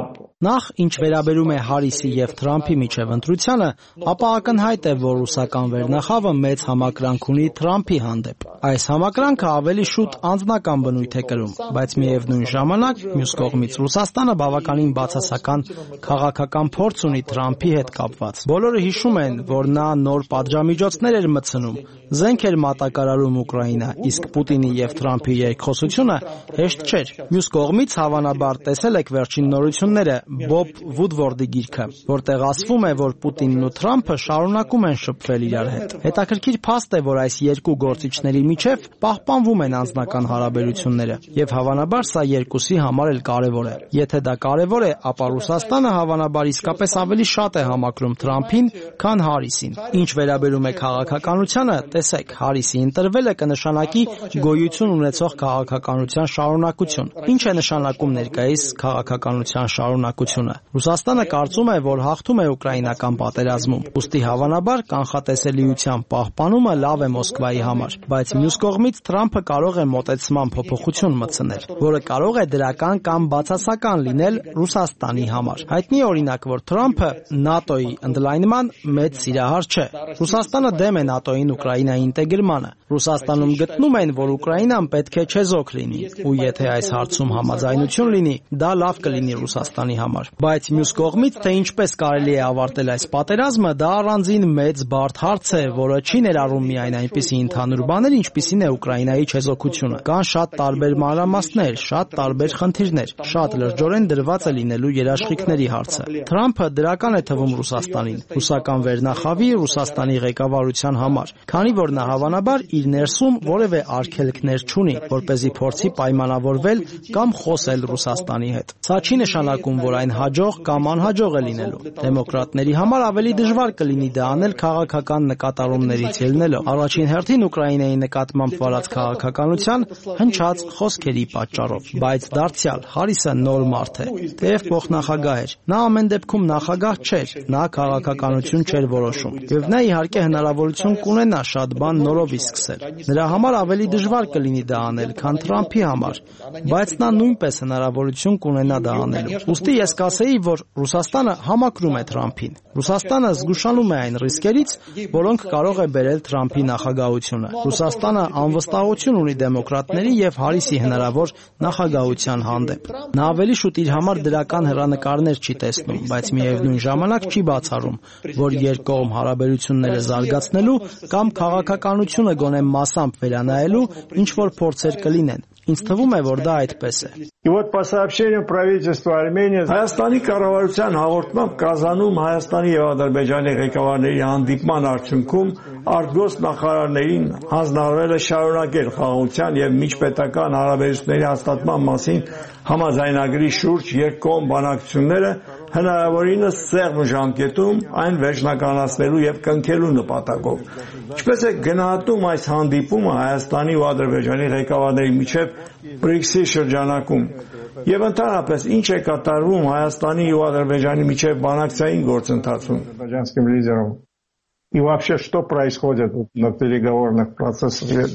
Նախ, ինչ վերաբերում է Հարիսի եւ Թրամփի միջև ընտրությանը, ապա ակնհայտ է, որ ռուսական վերնախավը մեծ համակրանք ունի Թրամփի հանդեպ։ Այս համակրանքը ավելի շուտ անձնական բնույթ է կրում, բայց միևնույն ժամանակ, մյուս կողմից Ռուսաստանը բավականին բացասական քաղաքական փորձ ունի Թրամփի հետ կապված։ Բոլորը հիշում են, որ նա նոր պատժամիջոցներ էր մտցնում, զենք էր մատակարարում Ուկրաինա, իսկ Պուտինի եւ Թրամփի երկխոսությունը հեշտ չէր։ Մյուս կողմից, հավանաբար տեսել եք վերջին նորությունները Բոբ Վուդվորդի գիրքը, որտեղ ասվում է, որ Պուտինն ու Թրամփը շարունակում են շփվել իրար հետ։ Հետաքրքիր փաստ է, որ այս երկու գործիչների միջև պահպանվում են անձնական հարաբերությունները, եւ հավանաբար սա երկուսի համար էլ կարեւոր է։ Եթե դա կարեւոր է, ապա Ռուսաստանը հավանաբար իսկապես ավելի շատ է համակրում Թրամփին, քան Հարիսին։ Ինչ վերաբերում է քաղաքականությանը, տեսեք, Հարիսի ընտրվելը կնշանակի գոյություն ունեցող քաղաքականության շարունակություն։ Ինչ է նշանակում ներկայիս քաղաքականության շարունակությունը։ Ռուսաստանը կարծում է, որ հաղթում է ուկրաինական պատերազմում, ուստի հավանաբար կանխատեսելիության պահպանումը լավ է Մոսկվայի համար, բայց մյուս կողմից Թրամփը կարող է մոտեցման փոփոխություն մտցնել, որը կարող է դրական կամ բացասական լինել Ռուսաստանի համար։ Հայտնի օրինակ, որ Թրամփը ՆԱՏՕ-ի ընդլայնման մեծ սիրահար չէ։ Ռուսաստանը դեմ է ՆԱՏՕ-ին Ուկրաինայի ինտեգրմանը։ Ռուսաստանում գտնում են, որ Ուկրաինան պետք է չեզոք լինի, ու եթե այս հարցում համաձայնություն լինի, դա լավ կլինի Ռուսաստանի համար։ Բայց մյուս կողմից, թե ինչպես կարելի է ավարտել այս պատերազմը, դա առանձին մեծ բարդ հարց է, որը չի ներառում միայն այնպիսի ընդհանուր բաներ, ինչպիսին է Ուկրաինայի չեզոքությունը։ Կան շատ տարբեր մանրամասներ, շատ տարբեր խնդիրներ, շատ լրջորեն դրված է լինելու երաշխիքների հարցը։ Թրամփը դրական է թվում Ռուսաստանին, ռուսական վերնախավի, Ռուսաստանի ղեկավարության համար, քանի որ նա հավանաբար իր ներսում որևէ արգելքներ չունի, որպեսզի փորձի պայմանավորվել կամ խոսել Ռուսաստանի հետ։ Սա չի նշանակում, որ այն հաջող կամ անհաջող է լինելու։ Դեմոկրատների համար ավելի դժվար կլինի դա անել քաղաքական նկատառումներից ելնելով։ Առաջին հերթին Ուկրաինայի նկատմամբ վարած քաղաքականության հնչած խոսքերի պատճառով։ Բայց դարձյալ Հարիսը նոր մարդ է, թեև փոխնախագահ էր։ Նա ամեն դեպքում նախագահ չէր, նա քաղաքականություն չէր որոշում։ Եվ նա իհարկե հնարավորություն կունենա շատ բան նորովի սկսել։ Նրա համար ավելի դժվար կլինի դա անել, քան Թրամփի համար, բայց նա նույնպես հնարավորություն կունենա դա անելու։ Ուստի ես կասեի, որ Ռուսաստանը համակրում է Թրամփին։ Ռուսաստանը զգուշանում է այն ռիսկերից, որոնք կարող է բերել Թրամփի նախագահությունը։ Ռուսաստանը անվստահություն ունի դեմոկրատների եւ Հարիսի հնարավոր նախագահության հանդեպ։ Նա ավելի շուտ իր համար դրական հեռանկարներ չի տեսնում, բայց միևնույն ժամանակ չի բացառում, որ երկկողմ հարաբերությունները զարգացնելու կամ քաղաքականությունը գոնե մասամբ վերանայելու ինչ որ փորձեր կլինեն։ Ինձ թվում է, որ դա այդպես է։ И вот по сообщениям правительства Армении Հայաստանի կառավարության հաղորդմամբ Կազանում Հայաստանի եւ Ադրբեջանի ղեկավարների հանդիպման արդյունքում արտգործ նախարարներին հանձնարարվել է շարունակել խաղաղության եւ միջպետական հարաբերությունների հաստատման մասին համաձայնագրի շուրջ երկկողմ բանակցությունները հնարավորինս սեղմ ժամկետում այն վերջնականացնելու եւ կնքելու նպատակով։ Ինչպես է գնահատում այս հանդիպումը Հայաստանի ու Ադրբեջանի ղեկավարների միջև BRICS-ի շրջանակում եւ ընդհանրապես ինչ է կատարվում Հայաստանի ու Ադրբեջանի միջև բանակցային գործընթացում ադրբեջանским лидером и вообще что происходит на переговорных процессах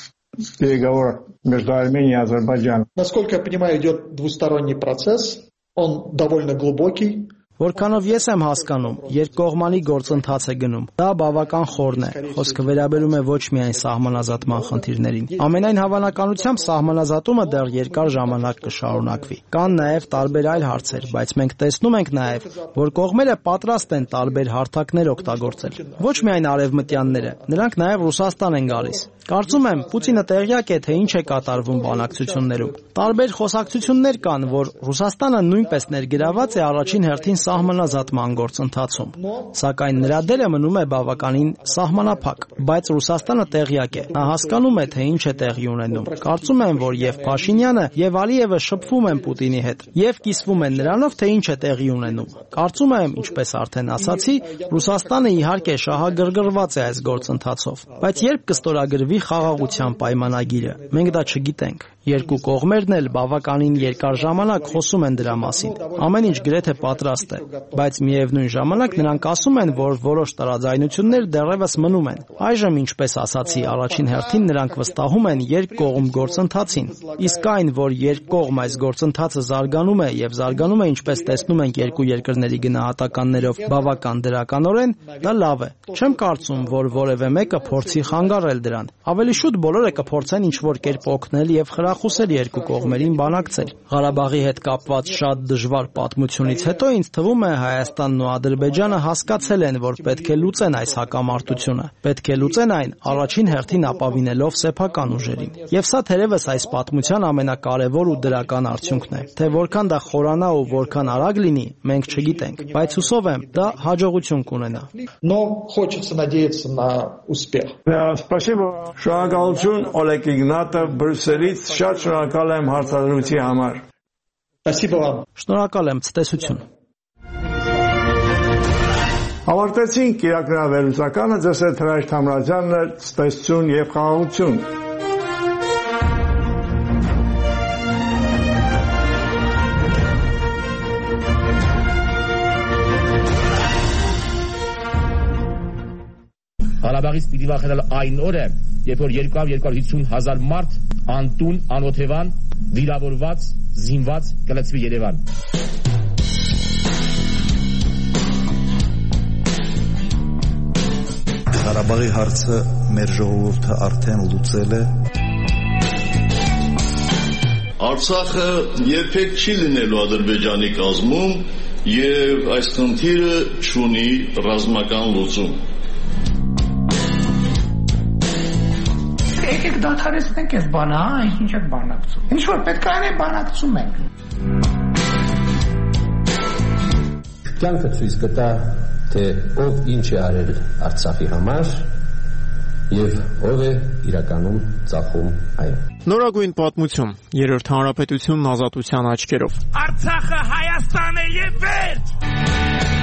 переговорах между Арменией и Азербайджаном? Насколько я понимаю, идет двусторонний процесс. Он довольно глубокий. Որքանով ես եմ հասկանում, երկկողմանի գործընթաց է գնում։ Դա բավական խորն է։ Խոսքը վերաբերում է ոչ միայն սահմանազատման խնդիրներին։ Ամենայն հավանականությամբ սահմանազատումը դեռ երկար ժամանակ կշարունակվի։ Կան նաև տարբեր այլ հարցեր, բայց մենք տեսնում ենք նաև, որ կողմերը պատրաստ են տարբեր հարթակներ օգտագործել։ Ոչ միայն արևմտյանները, նրանք նաև Ռուսաստան են գալիս։ Կարծում եմ, Պուտինը տեղյակ է, թե ինչ է կատարվում բանակցություններում։ Տարբեր խոսակցություններ կան, որ Ռուսաստանը նույնպես ներգրաված է առաջին հերթին սահմանազատման գործընթացում, սակայն նրա դերը մնում է բավականին սահմանափակ, բայց Ռուսաստանը տեղյակ է, նա հասկանում է, թե ինչ է տեղի ունենում։ Կարծում եմ, որ եւ Փաշինյանը եւ Ալիևը շփվում են Պուտինի հետ եւ կիսվում են նրանով, թե ինչ է տեղի ունենում։ Կարծում եմ, ինչպես արդեն ասացի, Ռուսաստանը իհարկե շահագրգռված է այս գործընթացով, բայց երբ կստորագրվի խաղաղության պայմանագիրը, մենք դա չգիտենք։ Երկու կողմերն էլ բավականին երկար ժամանակ խոսում են դրա մասին։ Ամեն ինչ գրեթե պատրաստ է, բայց միևնույն ժամանակ նրանք ասում են, որ որոշ տարաձայնություններ դեռևս մնում են։ Այժմ, ինչպես ասացի, առաջին հերթին նրանք վստահում են երկկողմ գործընթացին, իսկ այն, որ երկկողմ այս գործընթացը զարգանում է եւ զարգանում է, ինչպես տեսնում ենք երկու երկրների գնահատականներով բավական դրականորեն, դա լավ է։ Չեմ կարծում, որ որևէ մեկը փորձի խանգարել դրան։ Ավելի շուտ բոլորը կփորձեն ինչ-որ կերպ օգնել եւ խրախուսել երկու կողմերին բանակցել։ Ղարաբաղի հետ կապված շատ դժվար պատմությունից հետո ինձ թվում է Հայաստանն ու Ադրբեջանը հասկացել են, որ պետք է լուծեն այս հակամարտությունը։ Պետք է լուծեն այն առաջին հերթին ապավինելով սեփական ուժերին։ Եվ սա թերևս այս պատմության ամենակարևոր ու դրական արդյունքն է։ Թե որքան դա խորանա ու որքան արագ լինի, մենք չգիտենք, բայց հուսով եմ, դա հաջողություն կունենա։ Но хочется надеяться на успех. Спасибо. Շնորհակալություն Օլեգ Իգնատով Բրյուսելից, շատ շնորհակալ եմ հարցադրության համար։ Спасибо вам. Շնորհակալ եմ, ցտեսություն։ Ավարտեցինք իրաքնավերուսականը, ձեզ հետ Հրաշք Թամրազյանն էր, ցտեսություն եւ խաղաղություն։ Ղարաբաղից պիտի վախենալ այն օրը, երբ որ 200-250 հազար մարդ անտուն, անօթևան, վիրավորված, զինված կլցվի Երևան։ Ղարաբաղի հարցը մեր ժողովուրդը արդեն լուծել է։ Արցախը երբեք չի լինելու Ադրբեջանի կազմում եւ այս խնդիրը չունի ռազմական լուծում։ Եկեք դադարեցնենք այս բանը, ինչ եք բանակցում։ Ինչ որ պետք է անենք, բանակցում ենք։ Կյանքը ցույց կտա, թե ով ինչ է արել Արցախի համար եւ ով է իրականում ծախում այն։ Նորագույն պատմություն, Երրորդ հանրապետությունն ազատության աչքերով։ Արցախը Հայաստան է եւ վերջ։